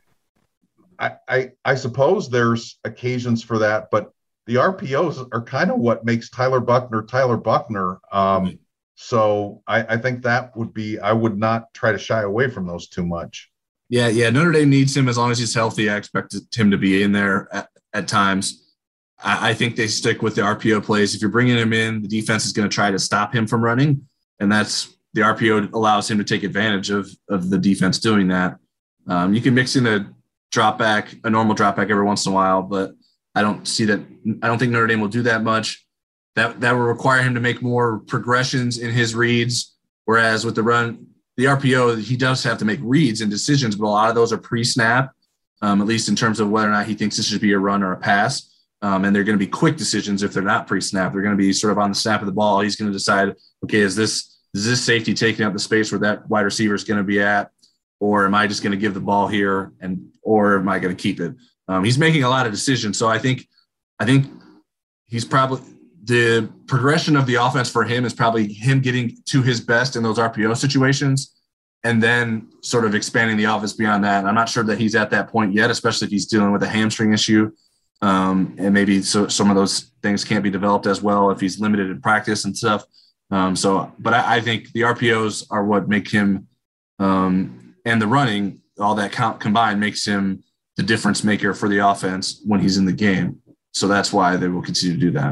I, I, I suppose there's occasions for that, but the R P Os are kind of what makes Tyler Buchner Tyler Buchner. Um, so I, I think that would be, I would not try to shy away from those too much. Yeah, yeah. Notre Dame needs him as long as he's healthy. I expect him to be in there at, at times. I, I think they stick with the R P O plays. If you're bringing him in, the defense is going to try to stop him from running, and that's the R P O allows him to take advantage of, of the defense doing that. Um, you can mix in a drop back, a normal drop back every once in a while, but I don't see that. I don't think Notre Dame will do that much. That that will require him to make more progressions in his reads. Whereas with the run, the R P O, he does have to make reads and decisions, but a lot of those are pre-snap, um, at least in terms of whether or not he thinks this should be a run or a pass. Um, and they're going to be quick decisions if they're not pre-snap. They're going to be sort of on the snap of the ball. He's going to decide, okay, is this is this safety taking up the space where that wide receiver is going to be at, or am I just going to give the ball here, and or am I going to keep it? Um, he's making a lot of decisions. So I think, I think he's probably the progression of the offense for him is probably him getting to his best in those R P O situations and then sort of expanding the offense beyond that. And I'm not sure that he's at that point yet, especially if he's dealing with a hamstring issue. Um, and maybe so, some of those things can't be developed as well if he's limited in practice and stuff. Um, so, but I, I think the R P Os are what make him um, and the running, all that count combined makes him the difference maker for the offense when he's in the game. So that's why they will continue to do that.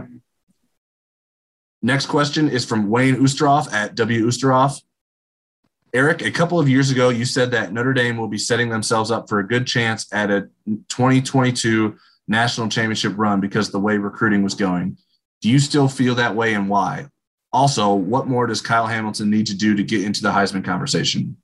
Next question is from Wayne Oosteroff at W Oosteroff. Eric, a couple of years ago, you said that Notre Dame will be setting themselves up for a good chance at a twenty twenty-two national championship run because of the way recruiting was going. Do you still feel that way, and why? Also, what more does Kyle Hamilton need to do to get into the Heisman conversation?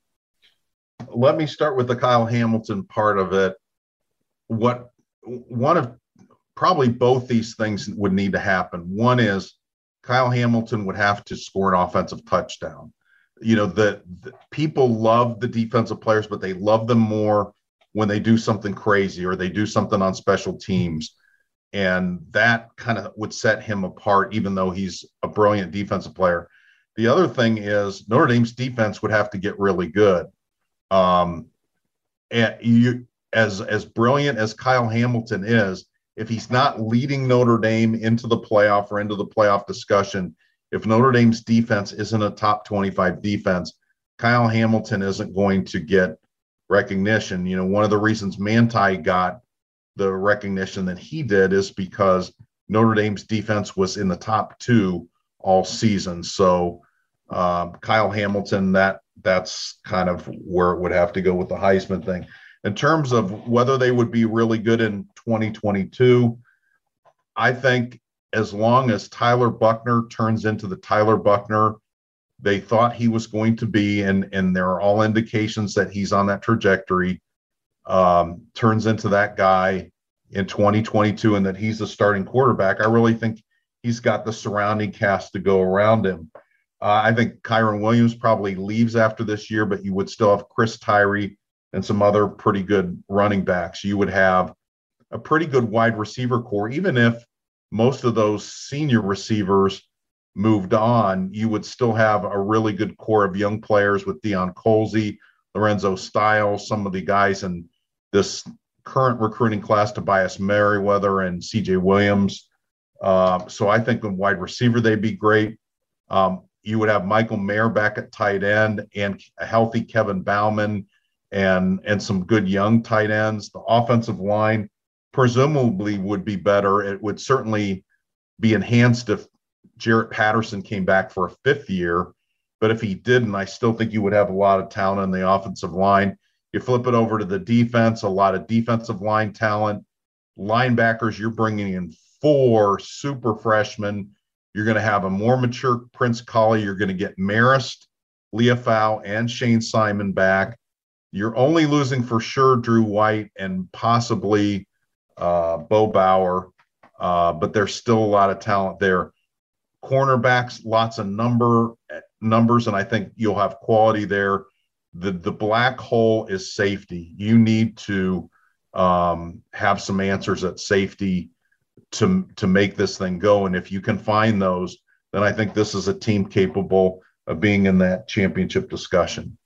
Let me start with the Kyle Hamilton part of it. What one of probably both these things would need to happen. One is Kyle Hamilton would have to score an offensive touchdown. You know, the, the people love the defensive players, but they love them more when they do something crazy or they do something on special teams. And that kind of would set him apart, even though he's a brilliant defensive player. The other thing is Notre Dame's defense would have to get really good. Um, and you, as, as brilliant as Kyle Hamilton is, if he's not leading Notre Dame into the playoff or into the playoff discussion, if Notre Dame's defense isn't a top twenty-five defense, Kyle Hamilton isn't going to get recognition. You know, one of the reasons Manti got the recognition that he did is because Notre Dame's defense was in the top two all season. So um, Kyle Hamilton, that that's kind of where it would have to go with the Heisman thing. In terms of whether they would be really good in twenty twenty-two, I think as long as Tyler Buchner turns into the Tyler Buchner they thought he was going to be, and, and there are all indications that he's on that trajectory, um, turns into that guy in twenty twenty-two and that he's the starting quarterback, I really think he's got the surrounding cast to go around him. Uh, I think Kyron Williams probably leaves after this year, but you would still have Chris Tyree and some other pretty good running backs. You would have a pretty good wide receiver core. Even if most of those senior receivers moved on, you would still have a really good core of young players with Deion Colzie, Lorenzo Styles, some of the guys in this current recruiting class, Tobias Merriweather and C J Williams. Uh, so I think in wide receiver, they'd be great. Um, you would have Michael Mayer back at tight end and a healthy Kevin Bauman and, and some good young tight ends. The offensive line presumably would be better. It would certainly be enhanced if Jarrett Patterson came back for a fifth year. But if he didn't, I still think you would have a lot of talent in the offensive line. You flip it over to the defense, a lot of defensive line talent. Linebackers, you're bringing in four super freshmen. You're going to have a more mature Prince Collie. You're going to get Marist, Leofau and Shane Simon back. You're only losing for sure Drew White and possibly uh, Bo Bauer, uh, but there's still a lot of talent there. Cornerbacks, lots of number numbers, and I think you'll have quality there. The the black hole is safety. You need to um, have some answers at safety to to make this thing go. And if you can find those, then I think this is a team capable of being in that championship discussion.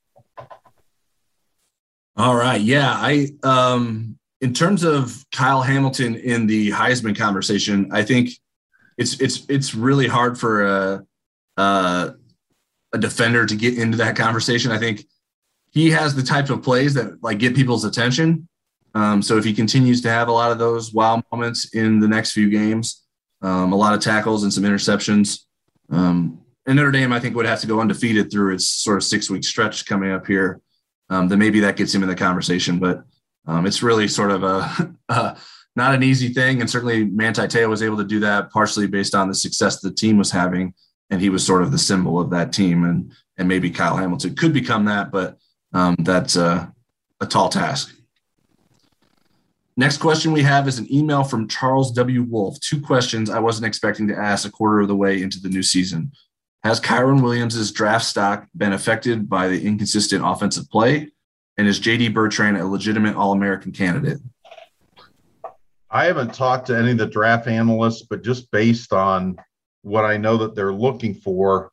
All right. Yeah. I, um, in terms of Kyle Hamilton in the Heisman conversation, I think it's, it's, it's really hard for a, a, a defender to get into that conversation. I think he has the type of plays that like get people's attention. Um, so if he continues to have a lot of those wow moments in the next few games, um, a lot of tackles and some interceptions, um, and Notre Dame, I think, would have to go undefeated through its sort of six-week stretch coming up here. Um, then maybe that gets him in the conversation. But um, it's really sort of a, a not an easy thing. And certainly Manti Te'o was able to do that partially based on the success the team was having. And he was sort of the symbol of that team. And and maybe Kyle Hamilton could become that, but um, that's uh, a tall task. Next question we have is an email from Charles W. Wolf. Two questions I wasn't expecting to ask a quarter of the way into the new season. Has Kyron Williams' draft stock been affected by the inconsistent offensive play? And is J D Bertrand a legitimate All-American candidate? I haven't talked to any of the draft analysts, but just based on what I know that they're looking for,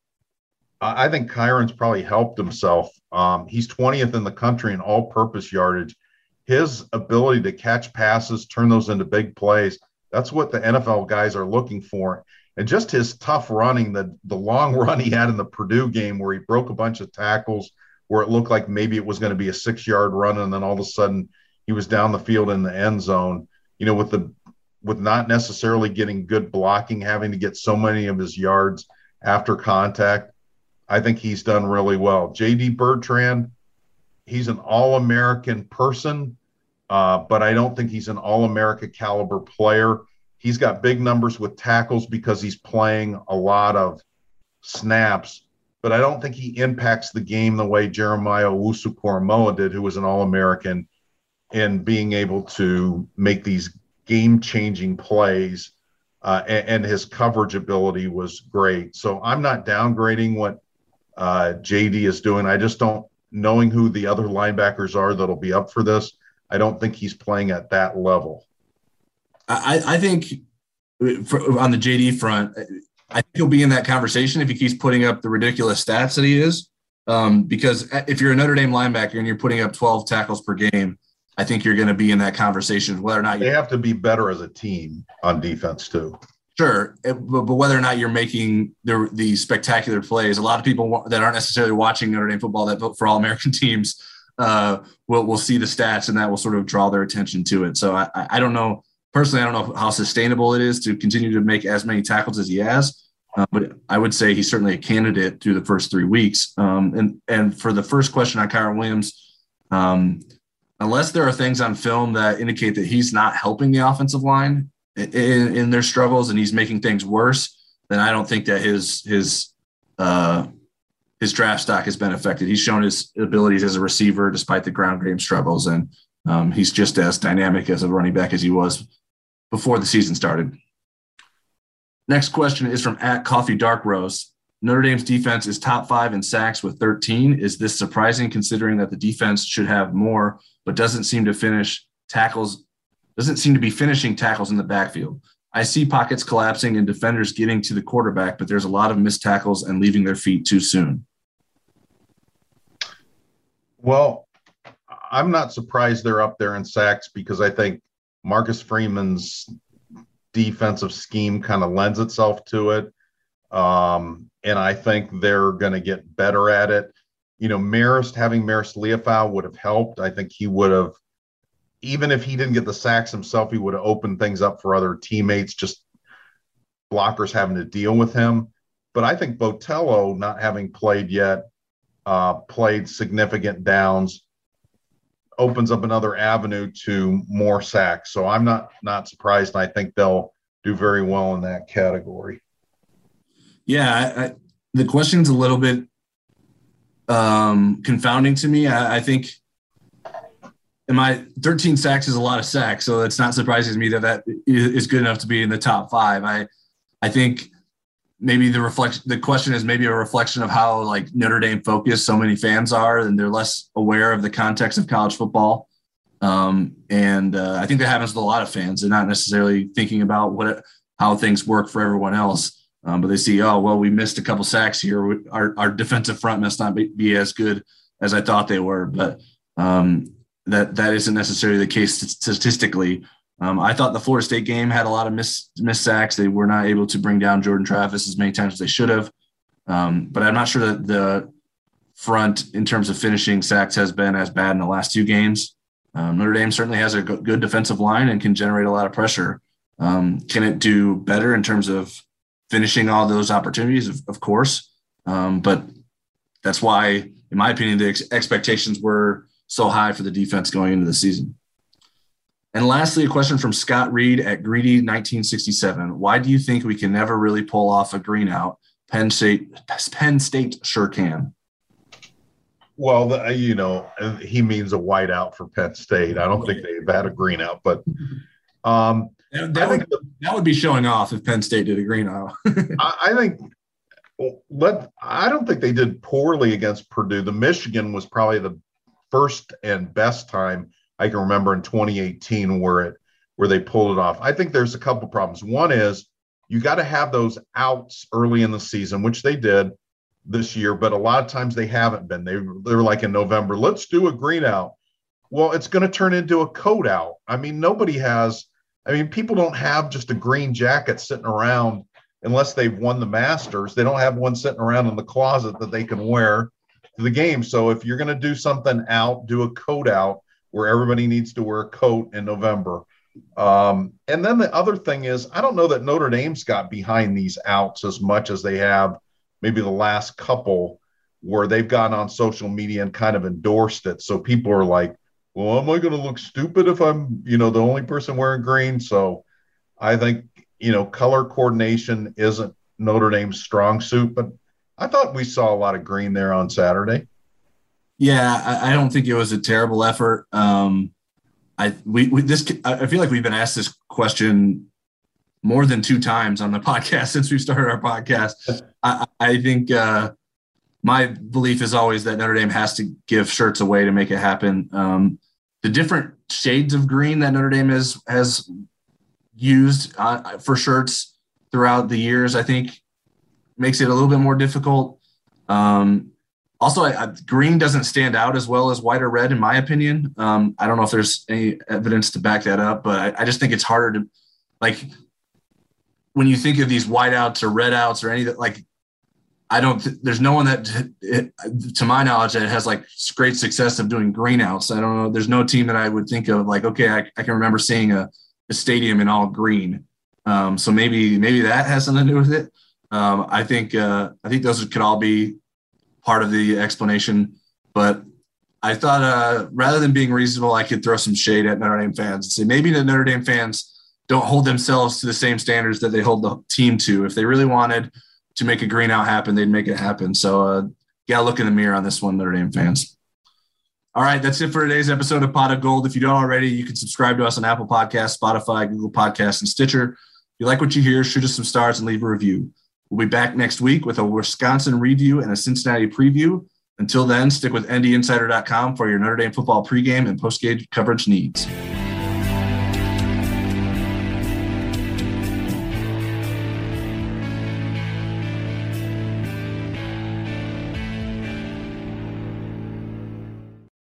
I think Kyron's probably helped himself. Um, he's twentieth in the country in all-purpose yardage. His ability to catch passes, turn those into big plays, that's what the N F L guys are looking for. And just his tough running, the, the long run he had in the Purdue game where he broke a bunch of tackles, where it looked like maybe it was going to be a six-yard run, and then all of a sudden he was down the field in the end zone. You know, with the with not necessarily getting good blocking, having to get so many of his yards after contact, I think he's done really well. J D Bertrand, he's an All-American person, uh, but I don't think he's an All-America caliber player. He's got big numbers with tackles because he's playing a lot of snaps, but I don't think he impacts the game the way Jeremiah Owusu-Koramoah did, who was an All-American, in being able to make these game-changing plays, uh, and, and his coverage ability was great. So I'm not downgrading what uh, J D is doing. I just don't, knowing who the other linebackers are that'll be up for this, I don't think he's playing at that level. I, I think for, on the J D front, I think he'll be in that conversation if he keeps putting up the ridiculous stats that he is. Um, because if you're a Notre Dame linebacker and you're putting up twelve tackles per game, I think you're going to be in that conversation, whether or not they have to be better as a team on defense too. Sure, but, but whether or not you're making the the spectacular plays, a lot of people that aren't necessarily watching Notre Dame football that vote for All-American teams uh, will will see the stats, and that will sort of draw their attention to it. So I, I don't know. Personally, I don't know how sustainable it is to continue to make as many tackles as he has, uh, but I would say he's certainly a candidate through the first three weeks. Um, and and for the first question on Kyron Williams, um, unless there are things on film that indicate that he's not helping the offensive line in, in their struggles and he's making things worse, then I don't think that his his uh, his draft stock has been affected. He's shown his abilities as a receiver despite the ground game struggles, and um, he's just as dynamic as a running back as he was before the season started. Next question is from at Coffee Dark Roast. Notre Dame's defense is top five in sacks with thirteen. Is this surprising considering that the defense should have more, but doesn't seem to finish tackles, doesn't seem to be finishing tackles in the backfield? I see pockets collapsing and defenders getting to the quarterback, but there's a lot of missed tackles and leaving their feet too soon. Well, I'm not surprised they're up there in sacks because I think Marcus Freeman's defensive scheme kind of lends itself to it. Um, and I think they're going to get better at it. You know, Marist, having Marist Leofau would have helped. I think he would have, even if he didn't get the sacks himself, he would have opened things up for other teammates, just blockers having to deal with him. But I think Botello, not having played yet, uh, played significant downs, opens up another avenue to more sacks. So I'm not not surprised. And I think they'll do very well in that category. Yeah, I, I, the question's a little bit um, confounding to me. I, I think in my thirteen sacks is a lot of sacks, so it's not surprising to me that that is good enough to be in the top five. I I think maybe the reflection, the question is maybe a reflection of how like Notre Dame focused so many fans are, and they're less aware of the context of college football. Um, and uh, I think that happens with a lot of fans. They're not necessarily thinking about what how things work for everyone else. Um, but they see, oh, well, we missed a couple sacks here. Our, our defensive front must not be, be as good as I thought they were. But um, that that isn't necessarily the case statistically. Um, I thought the Florida State game had a lot of miss, miss sacks. They were not able to bring down Jordan Travis as many times as they should have. Um, but I'm not sure that the front in terms of finishing sacks has been as bad in the last two games. Um, Notre Dame certainly has a good defensive line and can generate a lot of pressure. Um, can it do better in terms of finishing all those opportunities? Of, of course. Um, but that's why, in my opinion, the ex- expectations were so high for the defense going into the season. And lastly, a question from Scott Reed at Greedy nineteen sixty-seven. Why do you think we can never really pull off a green out? Penn State, Penn State sure can. Well, the, you know, he means a whiteout for Penn State. I don't think they've had a green out, but um, that, that, would, the, that would be showing off if Penn State did a green out. I, I think let I don't think they did poorly against Purdue. The Michigan was probably the first and best time I can remember in twenty eighteen where it where they pulled it off. I think there's a couple problems. One is you got to have those outs early in the season, which they did this year, but a lot of times they haven't been. They they're like in November, let's do a green out. Well, it's going to turn into a coat out. I mean, nobody has. I mean, people don't have just a green jacket sitting around unless they've won the Masters. They don't have one sitting around in the closet that they can wear to the game. So if you're going to do something out, do a coat out where everybody needs to wear a coat in November. Um, and then the other thing is, I don't know that Notre Dame's got behind these outs as much as they have maybe the last couple where they've gone on social media and kind of endorsed it. So people are like, well, am I going to look stupid if I'm, you know, the only person wearing green? So I think, you know, color coordination isn't Notre Dame's strong suit, but I thought we saw a lot of green there on Saturday. Yeah, I, I don't think it was a terrible effort. Um, I we, we this I feel like we've been asked this question more than two times on the podcast since we started our podcast. I, I think uh, my belief is always that Notre Dame has to give shirts away to make it happen. Um, the different shades of green that Notre Dame has has used uh, for shirts throughout the years, I think, makes it a little bit more difficult. Um, Also, I, I, green doesn't stand out as well as white or red, in my opinion. Um, I don't know if there's any evidence to back that up, but I, I just think it's harder to, like, when you think of these white outs or red outs or any that, like, I don't, th- there's no one that, it, to my knowledge, that has like great success of doing green outs. I don't know. There's no team that I would think of like, okay, I, I can remember seeing a, a stadium in all green. Um, so maybe, maybe that has something to do with it. Um, I think, uh, I think those could all be part of the explanation, but I thought uh, rather than being reasonable, I could throw some shade at Notre Dame fans and say maybe the Notre Dame fans don't hold themselves to the same standards that they hold the team to. If they really wanted to make a green out happen, they'd make it happen. So uh, got to look in the mirror on this one, Notre Dame fans. All right, that's it for today's episode of Pot of Gold. If you don't already, you can subscribe to us on Apple Podcasts, Spotify, Google Podcasts, and Stitcher. If you like what you hear, shoot us some stars and leave a review. We'll be back next week with a Wisconsin review and a Cincinnati preview. Until then, stick with N D Insider dot com for your Notre Dame football pregame and postgame coverage needs.